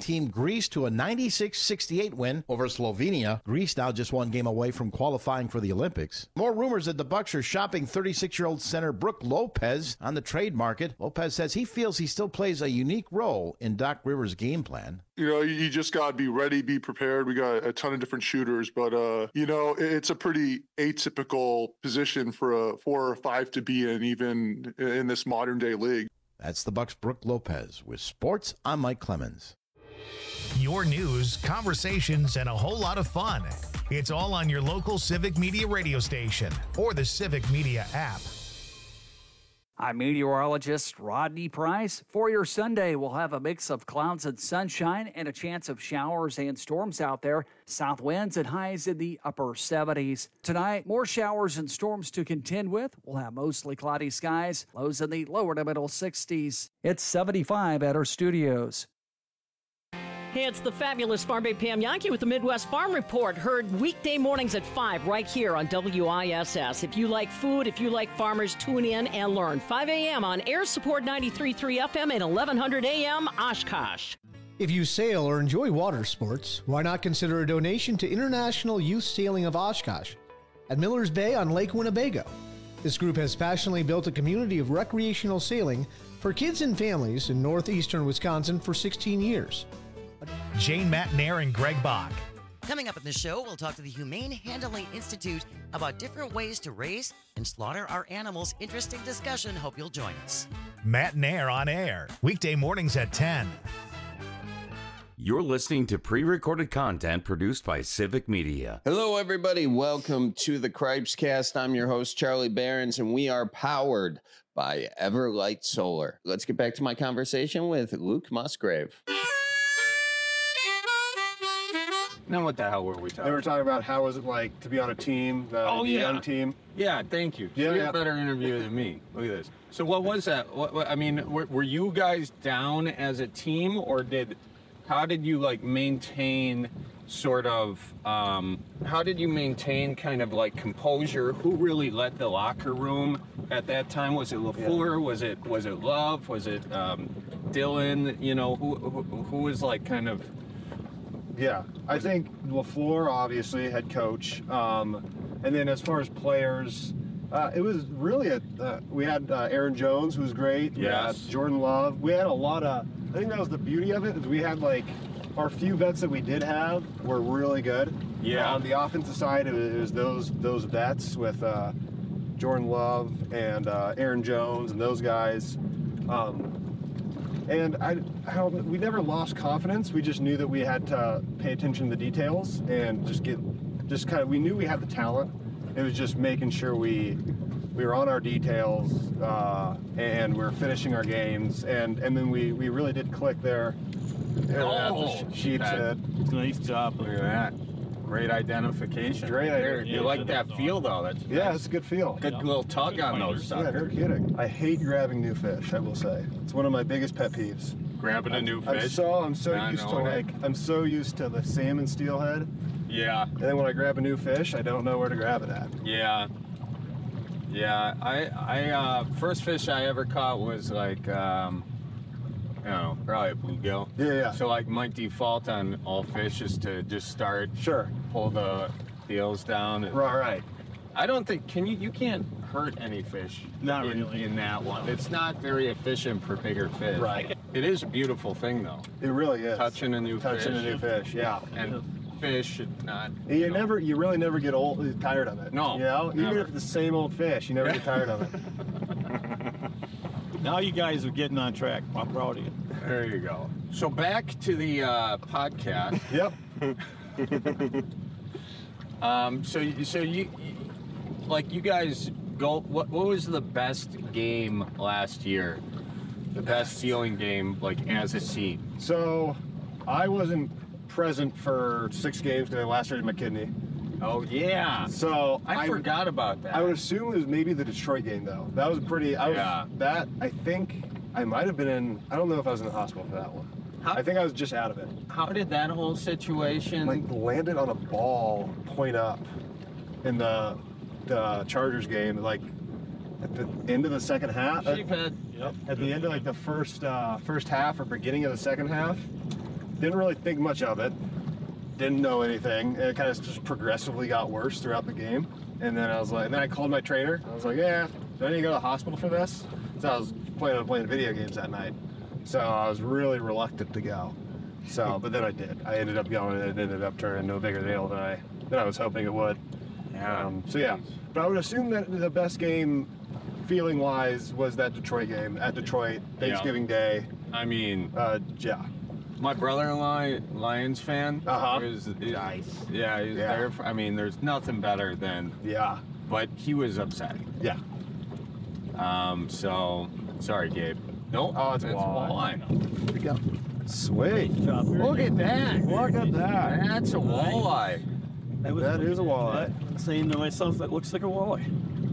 team Greece to a ninety-six sixty-eight win over Slovenia. Greece now just one game away from qualifying for the Olympics. More rumors that the Bucks are shopping thirty-six-year-old center Brook Lopez on the trade market. Lopez says he feels he still plays a unique role in Doc Rivers' game plan. You know, you just got to be ready, be prepared. We got a ton of different shooters, but, uh, you know, it's a pretty atypical position for a four or five to be in, even in this modern day league. That's the Bucks' Brook Lopez. With sports, I'm Mike Clemens. Your news, conversations, and a whole lot of fun. It's all on your local Civic Media radio station or the Civic Media app. I'm meteorologist Rodney Price. For your Sunday, we'll have a mix of clouds and sunshine and a chance of showers and storms out there. South winds and highs in the upper seventies. Tonight, more showers and storms to contend with. We'll have mostly cloudy skies, lows in the lower to middle sixties. It's seventy-five at our studios. Hey, it's the fabulous Farm Babe Pam Yankee with the Midwest Farm Report. Heard weekday mornings at five right here on W I S S. If you like food, if you like farmers, tune in and learn. five a.m. on Air Support ninety-three point three F M and eleven hundred A M Oshkosh. If you sail or enjoy water sports, why not consider a donation to International Youth Sailing of Oshkosh at Miller's Bay on Lake Winnebago. This group has passionately built a community of recreational sailing for kids and families in northeastern Wisconsin for sixteen years. Jane Matnair and Greg Bach. Coming up in the show, we'll talk to the Humane Handling Institute about different ways to raise and slaughter our animals. Interesting discussion. Hope you'll join us. Matnair on air, weekday mornings at ten. You're listening to pre-recorded content produced by Civic Media. Hello, everybody. Welcome to the Cripescast. I'm your host, Charlie Behrens, and we are powered by Everlight Solar. Let's get back to my conversation with Luke Musgrave. Now, what the hell were we talking about? They were talking about how was it like to be on a team, the, oh, the yeah. young team. Yeah, thank you. Yeah, You're yeah. a better interviewer than me. Look at this. So what was that? What, what, I mean, were, were you guys down as a team, or did, how did you like maintain sort of, um, how did you maintain kind of like composure? Who really led the locker room at that time? Was it LaFleur? Yeah. Was it, was it Love? Was it um, Dylan? You know, who, who, who was like kind of... Yeah, I think LaFleur, obviously, head coach. Um, and then as far as players, uh, it was really a, uh, we had uh, Aaron Jones, who was great. We yes. had Jordan Love. We had a lot of, I think that was the beauty of it, is we had like, our few vets that we did have were really good. Yeah. Uh, on the offensive side, it was, it was those those vets with uh, Jordan Love and uh, Aaron Jones and those guys. Um, And I, I don't, we never lost confidence. We just knew that we had to pay attention to the details and just get, just kind of, we knew we had the talent. It was just making sure we, we were on our details uh, and we were finishing our games. And, and then we, we really did click there. Oh, the sheet said. Nice job. Look at that. Great identification. Great idea. You like that feel, though. That's yeah, nice. It's a good feel. Good little tug on those suckers. Yeah, no kidding. I hate grabbing new fish, I will say. It's one of my biggest pet peeves. Grabbing a new I'm fish? so, I'm so I used to know. like, I'm so used to the salmon steelhead. Yeah. And then when I grab a new fish, I don't know where to grab it at. Yeah. Yeah. I, I, uh, first fish I ever caught was like, um, I don't know, probably a bluegill. Yeah, yeah. So like my default on all fish is to just start, sure, pull the deals down. And, right, right. I don't think, can you, you can't hurt any fish. Not in, really. In that one. It's not very efficient for bigger fish. Right. It is a beautiful thing though. It really is. Touching a new Touching fish. a new fish, yeah. And fish should not. You, you know, never, you really never get old, tired of it. No, You know, even never. if it's the same old fish, you never get tired of it. Now you guys are getting on track. I'm proud of you. There you go. So back to the uh, podcast. Yep. um. So, you- so you, you, like, you guys go. What, what was the best game last year? The best ceiling game, like as a team. So, I wasn't present for six games because I lacerated my kidney. Oh yeah. So I, forgot about that. I would assume it was maybe the Detroit game though. That was pretty. I was, Yeah. That I think I might have been in. I don't know if I was in the hospital for that one. How- I think I was just out of it. How did that whole situation? Like landed on a ball point up in the the Chargers game. Like at the end of the second half. Sheephead. Yep. At the end of like the first uh, first half or beginning of the second half. didn't really think much of it. Didn't know anything. And it kind of just progressively got worse throughout the game. And then I was like, and then I called my trainer. I was like, yeah, do I need to go to the hospital for this? So I was planning on playing video games that night. So I was really reluctant to go. So, but then I did. I ended up going, and it ended up turning into a bigger deal than I than I was hoping it would. Yeah. Um, so yeah, but I would assume that the best game, feeling-wise, was that Detroit game at Detroit, Thanksgiving Yeah. Day. I mean, uh, yeah. My brother-in-law, Lions fan. Uh-huh. Was, nice. Yeah, he was Yeah. there. For, I mean, there's nothing better than. Yeah. But he was upset. Yeah. Um. So, sorry, Gabe. Nope. Oh, it's That's walleye. walleye. Here we go. Sweet. Look at that. Look at that. That's a walleye. That, was, That is a walleye. I'm saying to myself, that looks like a walleye.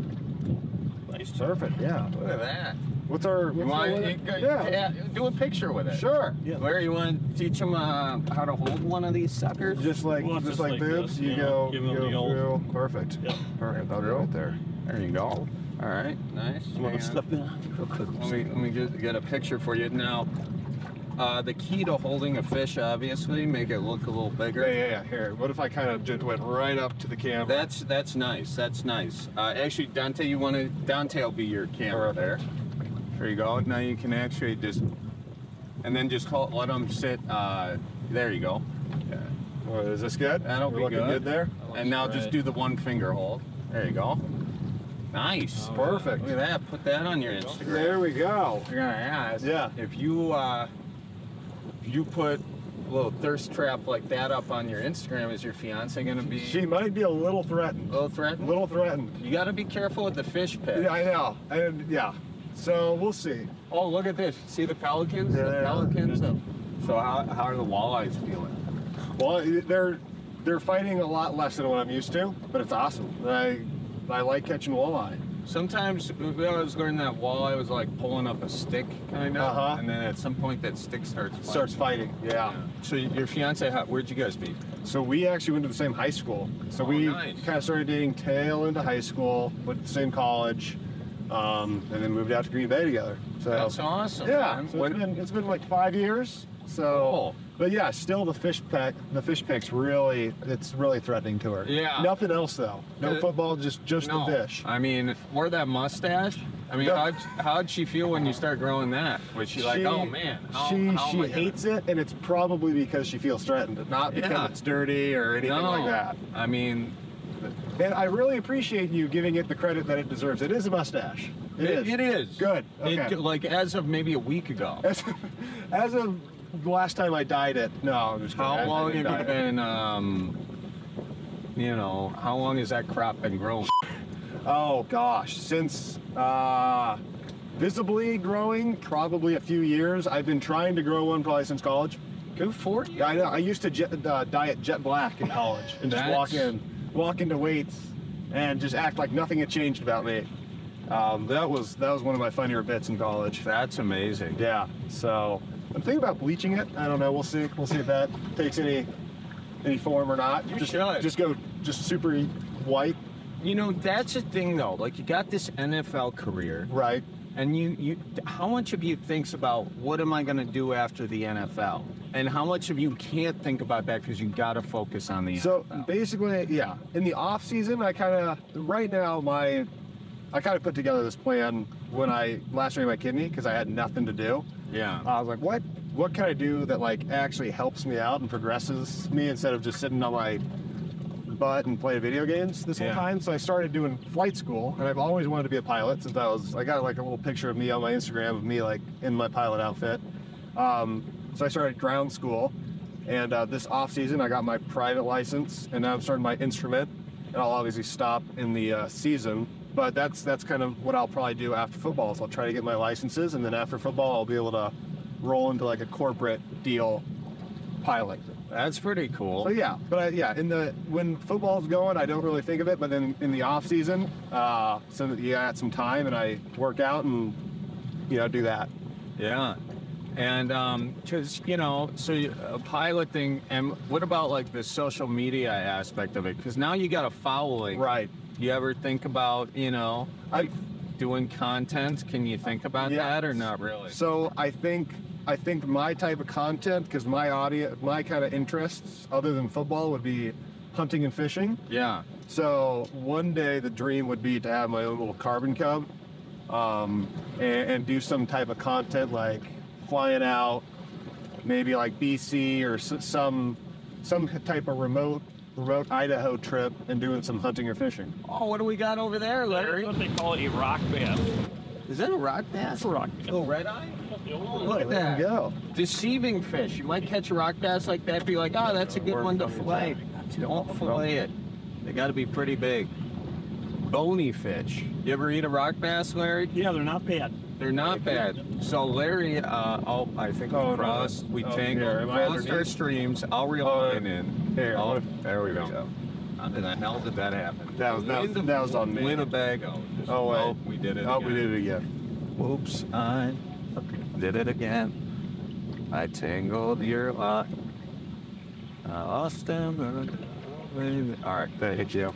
Nice. Perfect. Yeah. Look at that. What's our? You What's want our you, go- yeah. yeah, do a picture with it. Sure. Yeah. Larry, you want to teach them uh, how to hold one of these suckers? Just like Well, just, just like like boobs, this, you you go, know, give you 'em go the old- through. Perfect. Yep. Perfect. I'll do it there. There you go. All right, nice. I'm gonna Hang on. step in real quick. Let me, let me get, get a picture for you. Now, uh, the key to holding a fish, obviously, make it look a little bigger. Yeah, yeah, yeah. Here, what if I kind of just went right up to the camera? That's that's nice. That's nice. Uh, actually, Dante, you want to Dante will be your camera there. There you go. Now you can actually just, and then just hold, let them sit. Uh, there you go. Yeah. Well, is this good? That'll We're be looking good. good there. And now just great. do the one finger hold. There you go. Nice. Perfect. Look at that. Put that on your Instagram. There we go. You're gonna ask. Yeah. If you uh, if you put a little thirst trap like that up on your Instagram, is your fiance gonna be She might be a little threatened. a little threatened? A little threatened. You got to be careful with the fish pit. Yeah, I know. And yeah. So we'll see. Oh, look at this. See the pelicans? Yeah, the they are. pelicans. So how, how are the walleyes feeling? Well, they're they're fighting a lot less than what I'm used to, but it's awesome. I I like catching walleye. Sometimes when I was learning that walleye was like pulling up a stick, kind of, Uh-huh. and then at some point that stick starts fighting. Starts fighting. Yeah. So your fiance, how, where'd you guys meet? So we actually went to the same high school. So Oh, we nice. kind of started dating tail into high school, went to the same college, um, and then moved out to Green Bay together. So That's awesome. yeah. man. So What- it's been it's been like five years. So, Cool. but yeah, still the fish pack, the fish pick's really it's really threatening to her. Yeah. Nothing else though. No Uh, football, just just no. the fish. I mean, or that mustache. I mean, The- how'd, how'd she feel when you start growing that? Was she like, oh man, how, she how am she I gonna-" hates it, and it's probably because she feels threatened, not because Yeah. it's dirty or anything No. like that. I mean, And I really appreciate you giving it the credit that it deserves. It is a mustache. It is. It is. Good. Okay. It, like as of maybe a week ago. As, as of the last time I dyed it, no, I'm just kidding. I- How I long have didn't you dye it. been, um, you know, how long has that crop been growing? Oh gosh, since uh, visibly growing, probably a few years. I've been trying to grow one probably since college. Good for you. Yeah, I know. I used to jet, uh, dye it jet black in college and just walk That's- in, walk into weights, and just act like nothing had changed about me. Um, that was that was one of my funnier bits in college. That's amazing. Yeah. So I'm thinking about bleaching it. I don't know. We'll see. We'll see if that takes any any form or not. You just should. just go just super white. You know, that's the thing though. Like you got this N F L career, right? And you, you, how much of you thinks about what am I going to do after the N F L, and how much of you can't think about that because you got to focus on the So N F L. basically, yeah. In the off season, I kind of right now my I kind of put together this plan when I lacerated my kidney because I had nothing to do. Yeah. I was like, what what can I do that like actually helps me out and progresses me instead of just sitting on my butt and playing video games this whole Yeah. time. So I started doing flight school, and I've always wanted to be a pilot since I was. I got like a little picture of me on my Instagram of me like in my pilot outfit. Um, so I started ground school, and uh, this off season I got my private license, and now I'm starting my instrument. And I'll obviously stop in the uh, season, but that's that's kind of what I'll probably do after football. So I'll try to get my licenses, and then after football I'll be able to roll into like a corporate deal pilot. That's pretty cool. So yeah, but I, yeah, in the when football's going, I don't really think of it. But then in the off season, uh, so that you got some time, and I work out and you know do that. Yeah. And um, because you know, so you, uh, piloting, and what about like the social media aspect of it? Because now you got a following. Right. You ever think about, you know, like doing content? Can you think about Yeah. that or not really? So I think I think my type of content, because my audience, my kind of interests, other than football, would be hunting and fishing. Yeah. So one day the dream would be to have my own little carbon cub, um, and, and do some type of content like flying out, maybe like B C or s- some some type of remote remote Idaho trip and doing some hunting or fishing. Oh, what do we got over there, Larry? That's what they call a rock bass. Is that a rock bass? That's a rock bass. Oh, red eye? Oh, Look at there that. you go. Deceiving fish. You might catch a rock bass like that, be like, oh, that's a good one to fillet. Don't fillet it. They got to be pretty big. Bony fish. You ever eat a rock bass, Larry? Yeah, they're not bad. They're not bad. So Larry, uh, oh, I think Oh, we crossed, no. we Oh, tangled, here, am I crossed our underneath? streams. I'll reel Oh, mine in. here, Oh, what- there we go. How the hell did that happen? That was- that was- Win- that was on me. Winnebago. Just- Oh, wait. oh, we did it Oh, again. we did it again. Whoops, I did it again. I tangled your lot. I lost them. All right, thank you.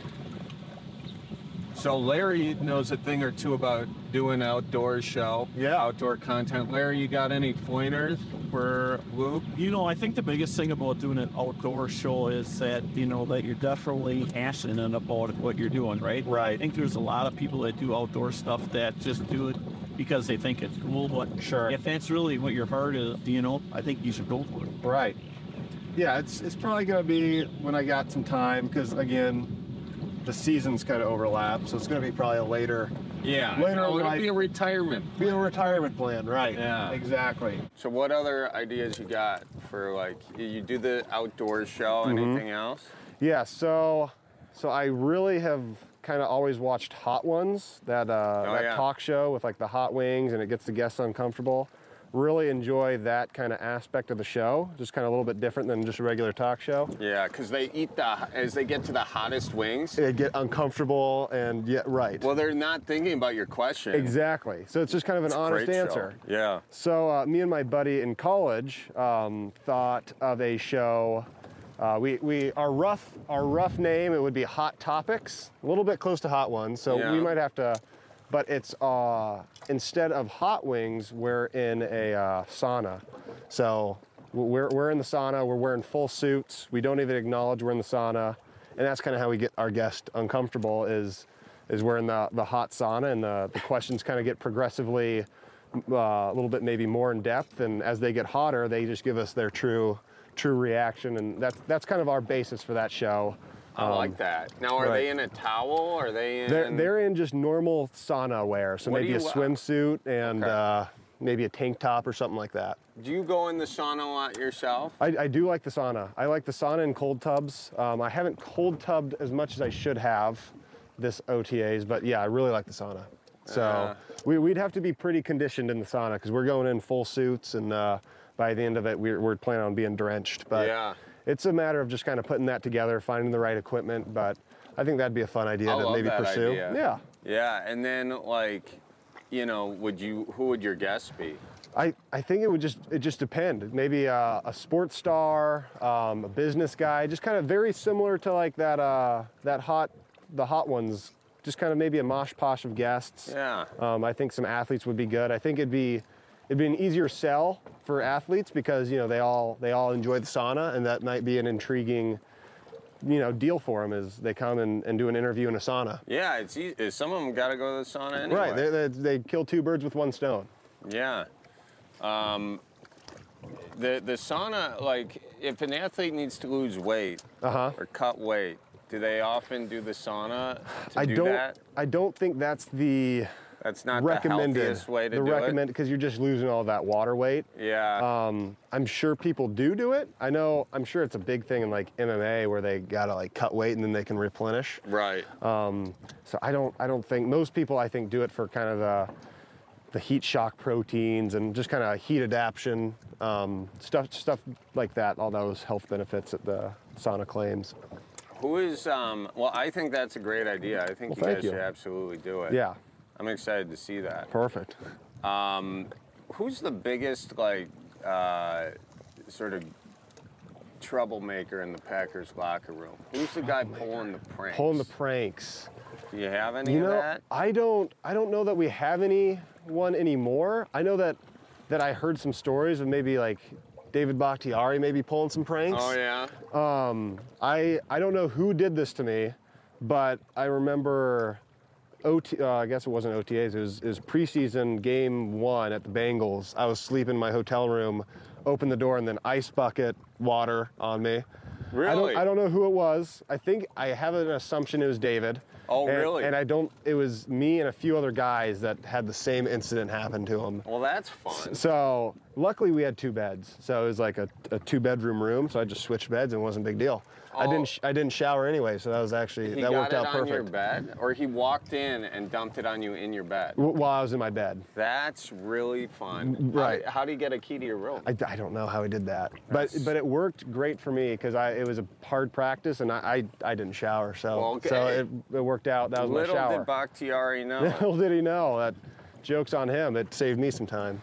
So Larry knows a thing or two about doing outdoor show, yeah, outdoor content. Larry, you got any pointers for Luke? You know, I think the biggest thing about doing an outdoor show is that, you know, that you're definitely passionate about what you're doing, right? Right. I think there's a lot of people that do outdoor stuff that just do it because they think it's cool, but Sure. if that's really what your heart is, you know, I think you should go for it. Right. Yeah, it's it's probably gonna be when I got some time, because again, the seasons kind of overlap, so it's gonna be probably a later. Yeah, Later no, in it'll life. be a retirement. Be a retirement plan, right? Yeah. Exactly. So what other ideas you got for, like, you do the outdoor show, Mhm. anything else? Yeah. So, so I really have kind of always watched Hot Ones, that uh, Oh, that yeah. talk show with like the hot wings, and it gets the guests uncomfortable. Really enjoy that kind of aspect of the show. Just kind of a little bit different than just a regular talk show. Yeah, because they eat the, as they get to the hottest wings. They get uncomfortable, and yeah, right. Well, they're not thinking about your question. Exactly. So it's just kind of an It's a honest great show. answer. Yeah. So uh, me and my buddy in college um, thought of a show. Uh, we, we our rough our rough name, it would be Hot Topics, a little bit close to Hot Ones. So Yeah. we might have to, but it's uh, instead of hot wings, we're in a uh, sauna. So we're we're in the sauna. We're wearing full suits. We don't even acknowledge we're in the sauna, and that's kind of how we get our guest uncomfortable. Is is we're in the the hot sauna, and the the questions kind of get progressively uh, a little bit maybe more in depth, and as they get hotter, they just give us their true true reaction, and that's that's kind of our basis for that show. I Um, like that. Now, are right. they in a towel? Are they in? They're they're in just normal sauna wear, so What do maybe a you, uh, swimsuit and okay. uh, maybe a tank top or something like that. Do you go in the sauna a lot yourself? I, I do like the sauna. I like the sauna and cold tubs. Um, I haven't cold tubbed as much as I should have this O T As, but yeah, I really like the sauna. So Uh. we, we'd have to be pretty conditioned in the sauna because we're going in full suits, and uh, by the end of it, we're, we're planning on being drenched. But Yeah. it's a matter of just kind of putting that together, finding the right equipment. But I think that'd be a fun idea I to love maybe that pursue. idea. Yeah. Yeah, and then like, you know, would you? Who would your guests be? I, I think it would just it just depend. Maybe a, a sports star, um, a business guy, just kind of very similar to like that uh, that hot the hot ones. Just kind of maybe a mosh posh of guests. Yeah. Um, I think some athletes would be good. I think it'd be it'd be an easier sell for athletes because you know they all they all enjoy the sauna, and that might be an intriguing you know deal for them as they come and, and do an interview in a sauna. Yeah, it's easy. Some of them got to go to the sauna anyway. Right. They, they they kill two birds with one stone. Yeah. Um, the the sauna, like, if an athlete needs to lose weight Uh-huh. or cut weight, do they often do the sauna to I do don't. that? I don't think that's the. That's not recommended. the healthiest way to the do recommend because you're just losing all that water weight. it. Yeah. Um, I'm sure people do do it. I know. I'm sure it's a big thing in like M M A where they gotta like cut weight and then they can replenish. Right. Um, so I don't. I don't think most people. I think do it for kind of the the heat shock proteins and just kind of heat adaptation um, stuff. Stuff like that. All those health benefits that the sauna claims. Who is? Um, well, I think that's a great idea. I think Well, you thank guys you. should absolutely do it. Yeah. I'm excited to see that. Perfect. Um, who's the biggest like uh, sort of troublemaker in the Packers locker room? Who's the guy pulling the pranks? Pulling the pranks. Do you have any You of know, that? I don't. I don't know that we have anyone anymore. I know that that I heard some stories of maybe like David Bakhtiari maybe pulling some pranks. Oh, yeah? Um, I, I don't know who did this to me, but I remember, O T, uh, I guess it wasn't O T As, it was, it was preseason game one at the Bengals. I was sleeping in my hotel room, opened the door, and then ice bucket water on me. Really? I don't, I don't know who it was. I think I have an assumption it was David. Oh, and, really? And I don't, it was me and a few other guys that had the same incident happen to them. Well, that's fun. So luckily we had two beds. So it was like a, a two bedroom room. So I just switched beds and it wasn't a big deal. Oh. I didn't, sh- I didn't shower anyway. So that was actually, He that got worked it out on perfect. your bed, or he walked in and dumped it on you in your bed? W- while I was in my bed. That's really fun. Right. How, how do you get a key to your room? I, I don't know how he did that, but but it worked great for me because I it was a hard practice and I I, I didn't shower, so Well, okay. so it, it worked out. That was Little my shower. did Bakhtiari know. Little did he know that joke's on him. It saved me some time.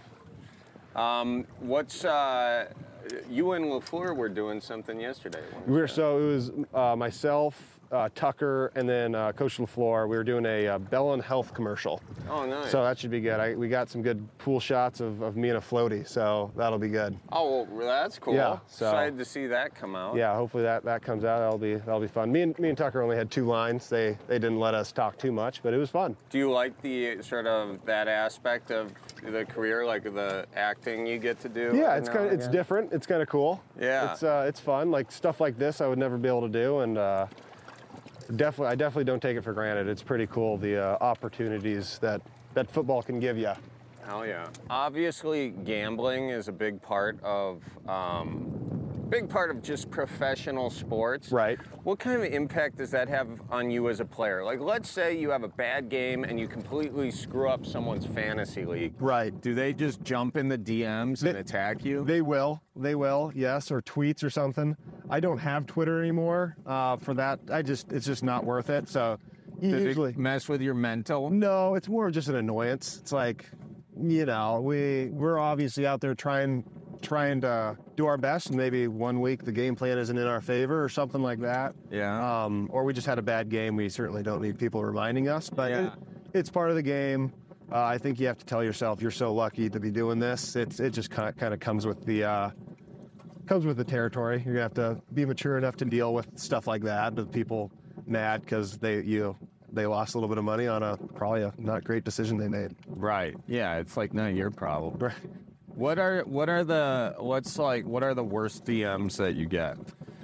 Um, what's uh, you and LaFleur were doing something yesterday? We were so it was uh, myself, uh, Tucker, and then uh, Coach LaFleur. We were doing a uh, Bellin Health commercial. Oh, nice. So that should be good. I, we got some good pool shots of, of me and a floaty, so that'll be good. Oh, well, that's cool. Yeah, so- Excited to see that come out. Yeah, hopefully that, that comes out. That'll be that'll be fun. Me and me and Tucker only had two lines. They they didn't let us talk too much, but it was fun. Do you like the sort of that aspect of the career, like the acting you get to do? Yeah, every it's now kind of and it's again? different. It's kind of cool. Yeah. it's uh, it's fun. Like stuff like this, I would never be able to do, and uh, definitely I definitely don't take it for granted. It's pretty cool the uh, opportunities that that football can give you. Hell yeah. Obviously, gambling is a big part of, um, big part of just professional sports. Right. What kind of impact does that have on you as a player? Like, let's say you have a bad game and you completely screw up someone's fantasy league. Right. Do they just jump in the D Ms and attack you? They will. They will. Yes, or tweets or something. I don't have Twitter anymore. Uh, for that, I just it's just not worth it. So Did usually it mess with your mental? No, it's more just an annoyance. It's like, you know, we we're obviously out there trying trying to do our best, and maybe one week the game plan isn't in our favor or something like that. Yeah. Um, or we just had a bad game. We certainly don't need people reminding us, but Yeah. it, it's part of the game. Uh, I think you have to tell yourself you're so lucky to be doing this. It's it just kind of kind of comes with the uh, comes with the territory. You're gonna have to be mature enough to deal with stuff like that. With people mad because they you. They lost a little bit of money on a probably a not great decision they made. Right. Yeah, it's like not your problem. Right. What are what are the what's like what are the worst D Ms that you get?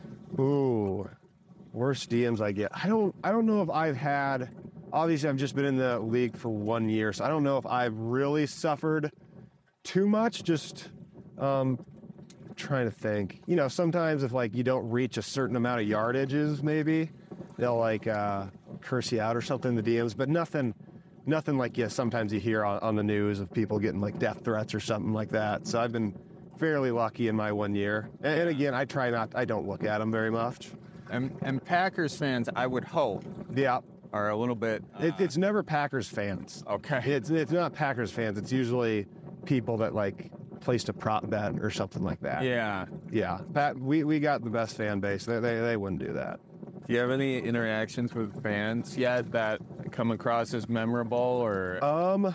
Ooh, worst D Ms I get. I don't I don't know if I've had. Obviously, I've just been in the league for one year, so I don't know if I've really suffered too much. Just um, trying to think. You know, sometimes if like you don't reach a certain amount of yardages, maybe they'll like uh, curse you out or something in the D Ms. But nothing, nothing like yeah. Sometimes you hear on, on the news of people getting like death threats or something like that. So I've been fairly lucky in my one year. And, and again, I try not. I don't look at them very much. And, and Packers fans, I would hope, yeah, are a little bit. Uh, It, it's never Packers fans. Okay. It's it's not Packers fans. It's usually people that like placed a prop bet or something like that. Yeah. Yeah. Pat, we, we got the best fan base. They, they they wouldn't do that. Do you have any interactions with fans yet that come across as memorable or? Um,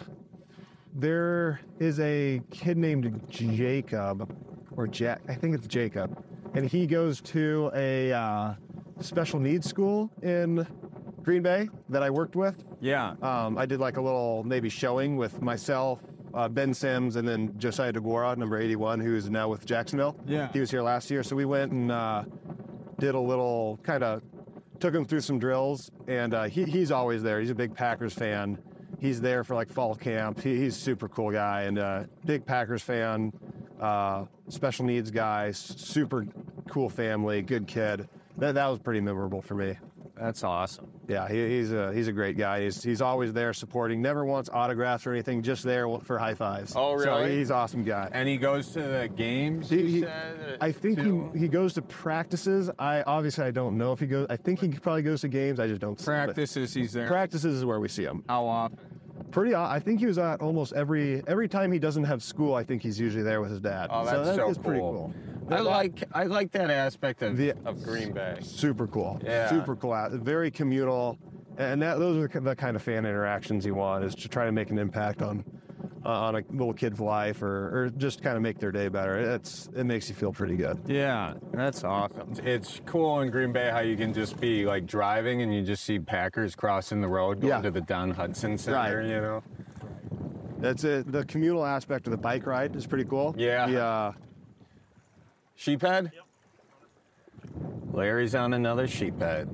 there is a kid named Jacob, or Jack. I think it's Jacob, and he goes to a uh, special needs school in Green Bay that I worked with. Yeah. Um, I did like a little maybe showing with myself, uh, Ben Sims, and then Josiah DeGuara, number eighty-one, who's now with Jacksonville. Yeah. He was here last year, so we went and uh, did a little kind of took him through some drills, and uh, he, he's always there. He's a big Packers fan. He's there for like fall camp. He, he's a super cool guy and uh, big Packers fan, uh, special needs guy, s- super cool family, good kid. That that was pretty memorable for me. That's awesome. Yeah, he, he's a he's a great guy. He's he's always there supporting. Never wants autographs or anything. Just there for high fives. Oh, So really? he's an awesome guy. And he goes to the games. He- you he- said, I think too? he, he goes to practices. I obviously I don't know if he goes. I think he probably goes to games. I just don't see him. But Practices, he's there. Practices is where we see him. How often? Pretty. o- I think he was at almost every every time he doesn't have school. I think he's usually there with his dad. Oh, so that's that so is pretty cool. cool. I like I like that aspect of, The- of Green Bay. Super cool. Yeah. Super cool. out- Very communal, and that those are the kind of fan interactions you want, is to try to make an impact on uh, on a little kid's life, or, or just kind of make their day better. It's it makes you feel pretty good. Yeah, that's awesome. It's cool in Green Bay how you can just be like driving and you just see Packers crossing the road going Yeah. to the Don Hudson Center, Right. you know? That's it. The communal aspect of the bike ride is pretty cool. Yeah. Yeah. Sheephead? Yep. Larry's on another sheephead.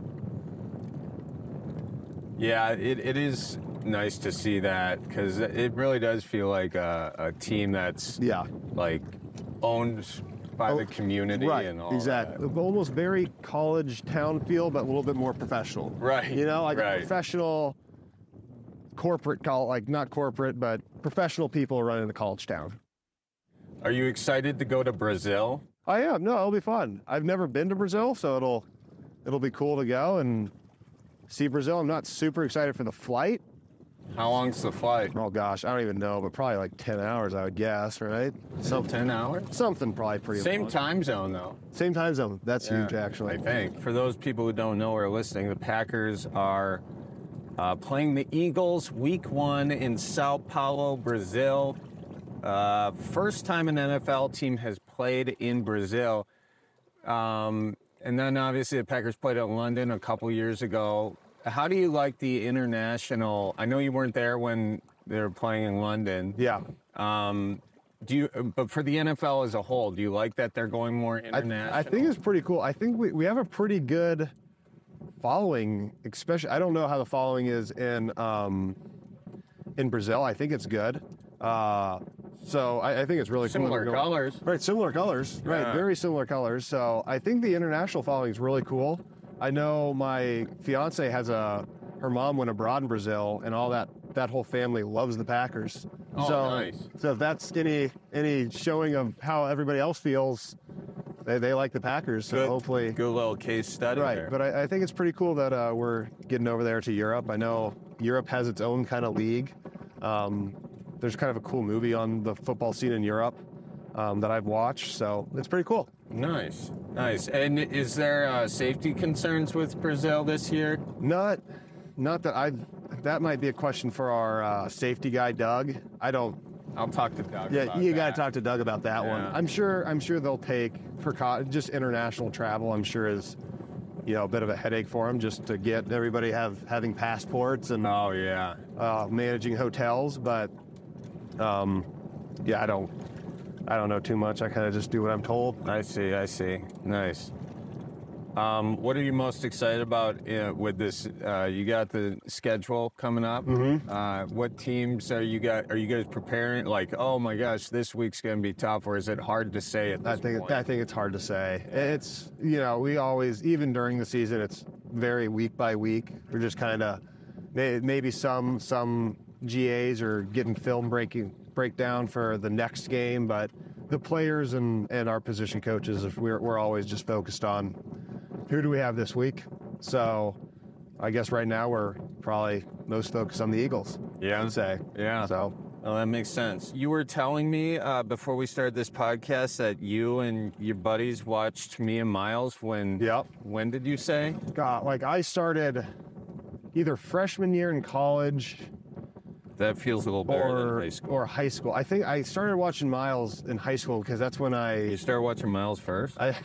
Yeah, it, it is nice to see that because it really does feel like a, a team that's yeah like owned by the community Right, and all exactly. Almost very college town feel, but a little bit more professional. Right, You know, like right. a professional corporate, col- like not corporate, but professional people running the college town. Are you excited to go to Brazil? I am. No, it'll be fun. I've never been to Brazil, so it'll it'll be cool to go and see Brazil. I'm not super excited for the flight. How long's the flight? Oh gosh, I don't even know, but probably like ten hours, I would guess, right? So ten hours? Something probably pretty Same long. time zone though. Same time zone. That's Yeah, huge, actually. I think. For those people who don't know or are listening, the Packers are uh, playing the Eagles week one in Sao Paulo, Brazil. Uh, first time an N F L team has played in Brazil. Um, and then obviously the Packers played in London a couple years ago. How do you like the international? I know you weren't there when they were playing in London. Yeah. Um, do you? But for the N F L as a whole, do you like that they're going more I, international? I think it's pretty cool. I think we, we have a pretty good following, especially, I don't know how the following is in um, in Brazil. I think it's good. Uh, so I, I think it's really Similar cool. colors. Right, similar colors. Right, Yeah. very similar colors. So I think the international following is really cool. I know my fiance has a, her mom went abroad in Brazil, and all that, that whole family loves the Packers. Oh, so, nice. So if that's any any showing of how everybody else feels, they, they like the Packers. So Good- hopefully, good little case study right. there. But I, I think it's pretty cool that uh, we're getting over there to Europe. I know Europe has its own kind of league. Um, there's kind of a cool movie on the football scene in Europe um, that I've watched, so it's pretty cool. Nice, nice. And is there uh, safety concerns with Brazil this year? Not, not that I. That might be a question for our uh, safety guy, Doug. I don't. I'll talk to Doug. Yeah, about you that. got to talk to Doug about that one. Yeah. I'm sure. I'm sure they'll take precau- just international travel. I'm sure is, you know, a bit of a headache for them just to get everybody have having passports and. Oh yeah. Uh, managing hotels, but, um, yeah, I don't. I don't know too much. I kind of just do what I'm told. I see. I see. Nice. Um, what are you most excited about uh, with this? Uh, you got the schedule coming up. Mhm. Uh, what teams are you got? Are you guys preparing? Like, oh my gosh, this week's gonna be tough, or is it hard to say at this I think point? I think it's hard to say. It's you know we always even during the season it's very week by week. We're just kind of maybe some some G As are getting film breaking breakdown for the next game, but the players and, and our position coaches we're we're always just focused on who do we have this week. So I guess right now we're probably most focused on the Eagles. Yeah. I'd say. Yeah. So. Oh, that makes sense. You were telling me uh, before we started this podcast that you and your buddies watched me and Miles when. Yep. When did you say? God, like I started either freshman year in college. That feels a little better or, than high school. Or high school. I think I started watching Miles in high school because that's when I. You started watching Miles first? I,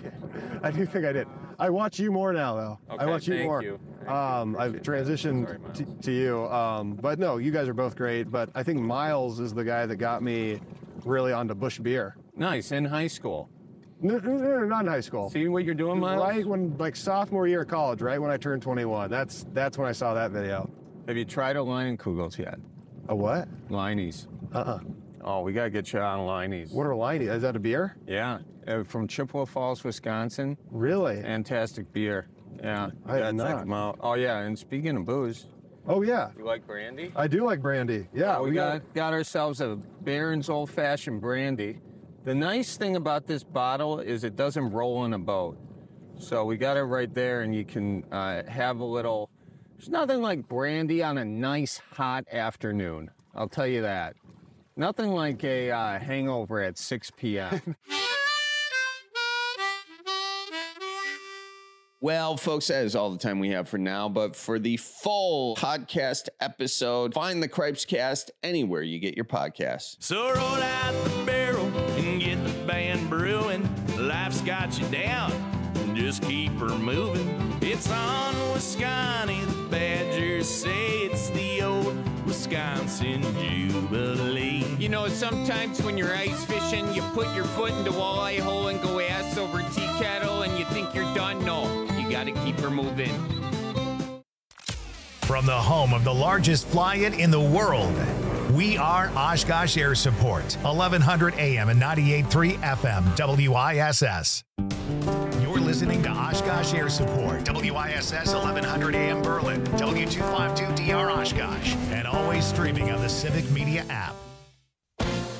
I do think I did. I watch you more now, though. I Okay, watch you thank more. you. Um, I've transitioned to, to you. Um, but no, you guys are both great. But I think Miles is the guy that got me really onto Busch beer. Nice, in high school. No, no, no, not in high school. See what you're doing, Miles? Right when, like sophomore year of college, right when I turned twenty-one. That's that's when I saw that video. Have you tried a Leinenkugels yet? A what? Liney's. Uh-uh. Oh, we gotta get you on Liney's. What are Liney? Is that a beer? Yeah, uh, from Chippewa Falls, Wisconsin. Really? Fantastic beer. Yeah, I have gotta check not. 'em out. Oh yeah, and speaking of booze, Oh yeah. you like brandy? I do like brandy. Yeah, Oh, we, got got ourselves a Barron's Old Fashioned brandy. The nice thing about this bottle is it doesn't roll in a boat. So we got it right there, and you can uh, have a little. There's nothing like brandy on a nice hot afternoon. I'll tell you that. Nothing like a uh, hangover at six p.m. Well, folks, that is all the time we have for now. But for the full podcast episode, find the Cripes Cast anywhere you get your podcasts. So roll out the barrel and get the band brewing. Life's got you down, just keep her moving. It's on Wisconsin, the Badgers say it's the old Wisconsin Jubilee. You know, sometimes when you're ice fishing, you put your foot in the walleye hole and go ass over tea kettle and you think you're done. No, you gotta keep her moving. From the home of the largest fly-in in the world, we are Oshkosh Air Support, eleven hundred A M and ninety-eight point three F M, W I S S. You're listening to Oshkosh Air Support, W I S S eleven hundred A M Berlin, W two fifty-two D R Oshkosh, and always streaming on the Civic Media app.